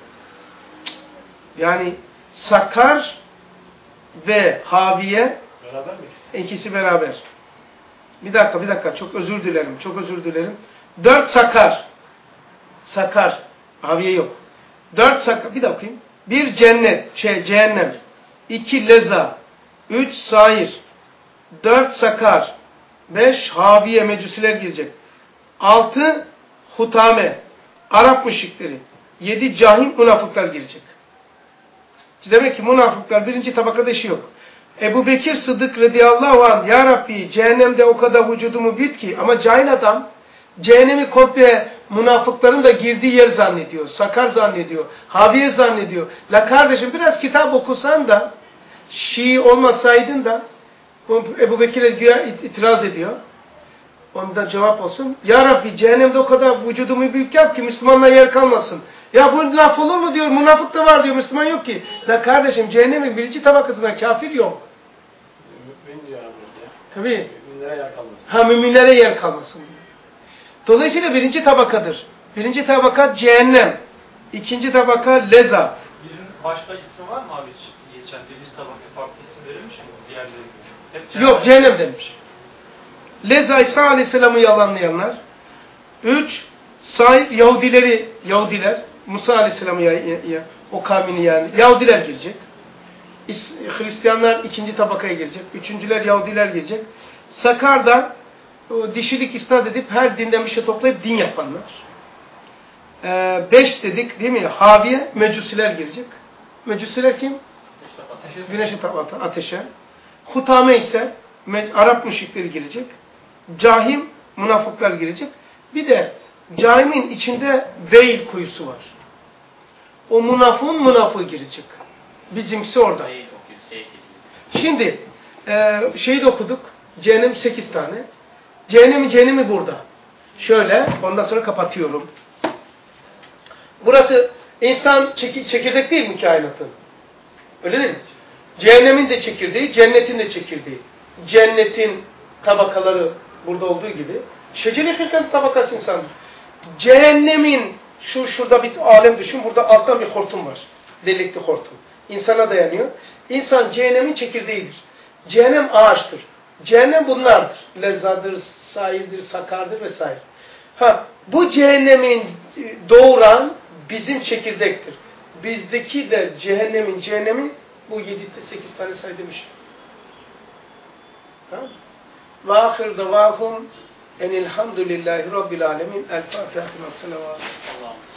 Yani Sakar ve Haviye Beraber mi? ikisi beraber. Bir dakika, bir dakika. Çok özür dilerim. Çok özür dilerim. Dört Sakar. Sakar. Haviye yok. Dört Sakar. Bir daha okuyayım. Bir cennet, şey, cehennem. İki Leza. Üç Sair. Dört Sakar. Beş Haviye, mecusiler girecek. Altı Hutame. Arap müşrikleri. Yedi Cahim, münafıklar girecek. Demek ki münafıklar birinci tabakada işi yok. Ebu Bekir Sıddık radıyallahu anh, ya Rabbi cehennemde o kadar vücudumu bit ki, ama cahil adam cehennemi komple münafıkların da girdiği yer zannediyor. Sakar zannediyor. Haviye zannediyor. La kardeşim biraz kitap okusan da, Şii olmasaydın da, Ebu Bekir'e güya itiraz ediyor. Ondan cevap olsun. Ya Rabbi cehennemde o kadar vücudumu büyük yap ki Müslümanlar yer kalmasın. Ya bu laf olur mu diyor. Münafık da var diyor. Müslüman yok ki. La kardeşim cehennemin birinci tabakasında kafir yok. Mümin diyor abi ya. Tabii. Müminlere yer kalmasın. Ha, müminlere yer kalmasın. Dolayısıyla birinci tabakadır. Birinci tabaka cehennem. İkinci tabaka leza. Bir başka ismi var mı abi hiç geçen? Birinci tabaka farklı isim verilmiş mi? Diğerleri hep cehennem. Yok, cehennem demiş. Leza İsa Aleyhisselam'ı yalanlayanlar. Üç, sahip Yahudileri, Yahudiler, Musa Aleyhisselam'ı ya, ya, ya, o kavmini yani, Yahudiler girecek. Hristiyanlar ikinci tabakaya girecek. Üçüncüler Yahudiler girecek. Sakar'da o dişilik isnat edip her dinden bir şey toplayıp din yapanlar. Ee, beş dedik değil mi? Haviye, mecusiler girecek. Mecusiler kim? güneşe tabi ateşe. Hutame ise Arap müşrikleri girecek. Cahim münafıklar girecek. Bir de cahimin içinde veil kuyusu var. O münafığın münafığı girecek. Bizimkisi orada. Şimdi e, şeyi de okuduk. Cehennem sekiz tane. Cehennemi cehennemi burada. Şöyle, ondan sonra kapatıyorum. Burası insan çeki, çekirdek değil mi kainatın? Öyle değil mi? Cehennemin de çekirdeği, cennetin de çekirdeği. Cennetin tabakaları burada olduğu gibi. Şecere-i hilkat tabakası insandır. Cehennemin şu şurada bir alem düşün. Burada alttan bir hortum var. Delikli hortum. İnsana dayanıyor. İnsan cehennemin çekirdeğidir. Cehennem ağaçtır. Cehennem bunlardır. Lezzadır, sairdir, sakardır vesaire. Ha, bu cehennemin doğuran bizim çekirdektir. Bizdeki de cehennemin cehennemi bu yedi sekiz tane saydım işte. Tamam mı? Ve ahir davahum enilhamdülillahi rabbil alemin. El Fatiha. Allah'ım.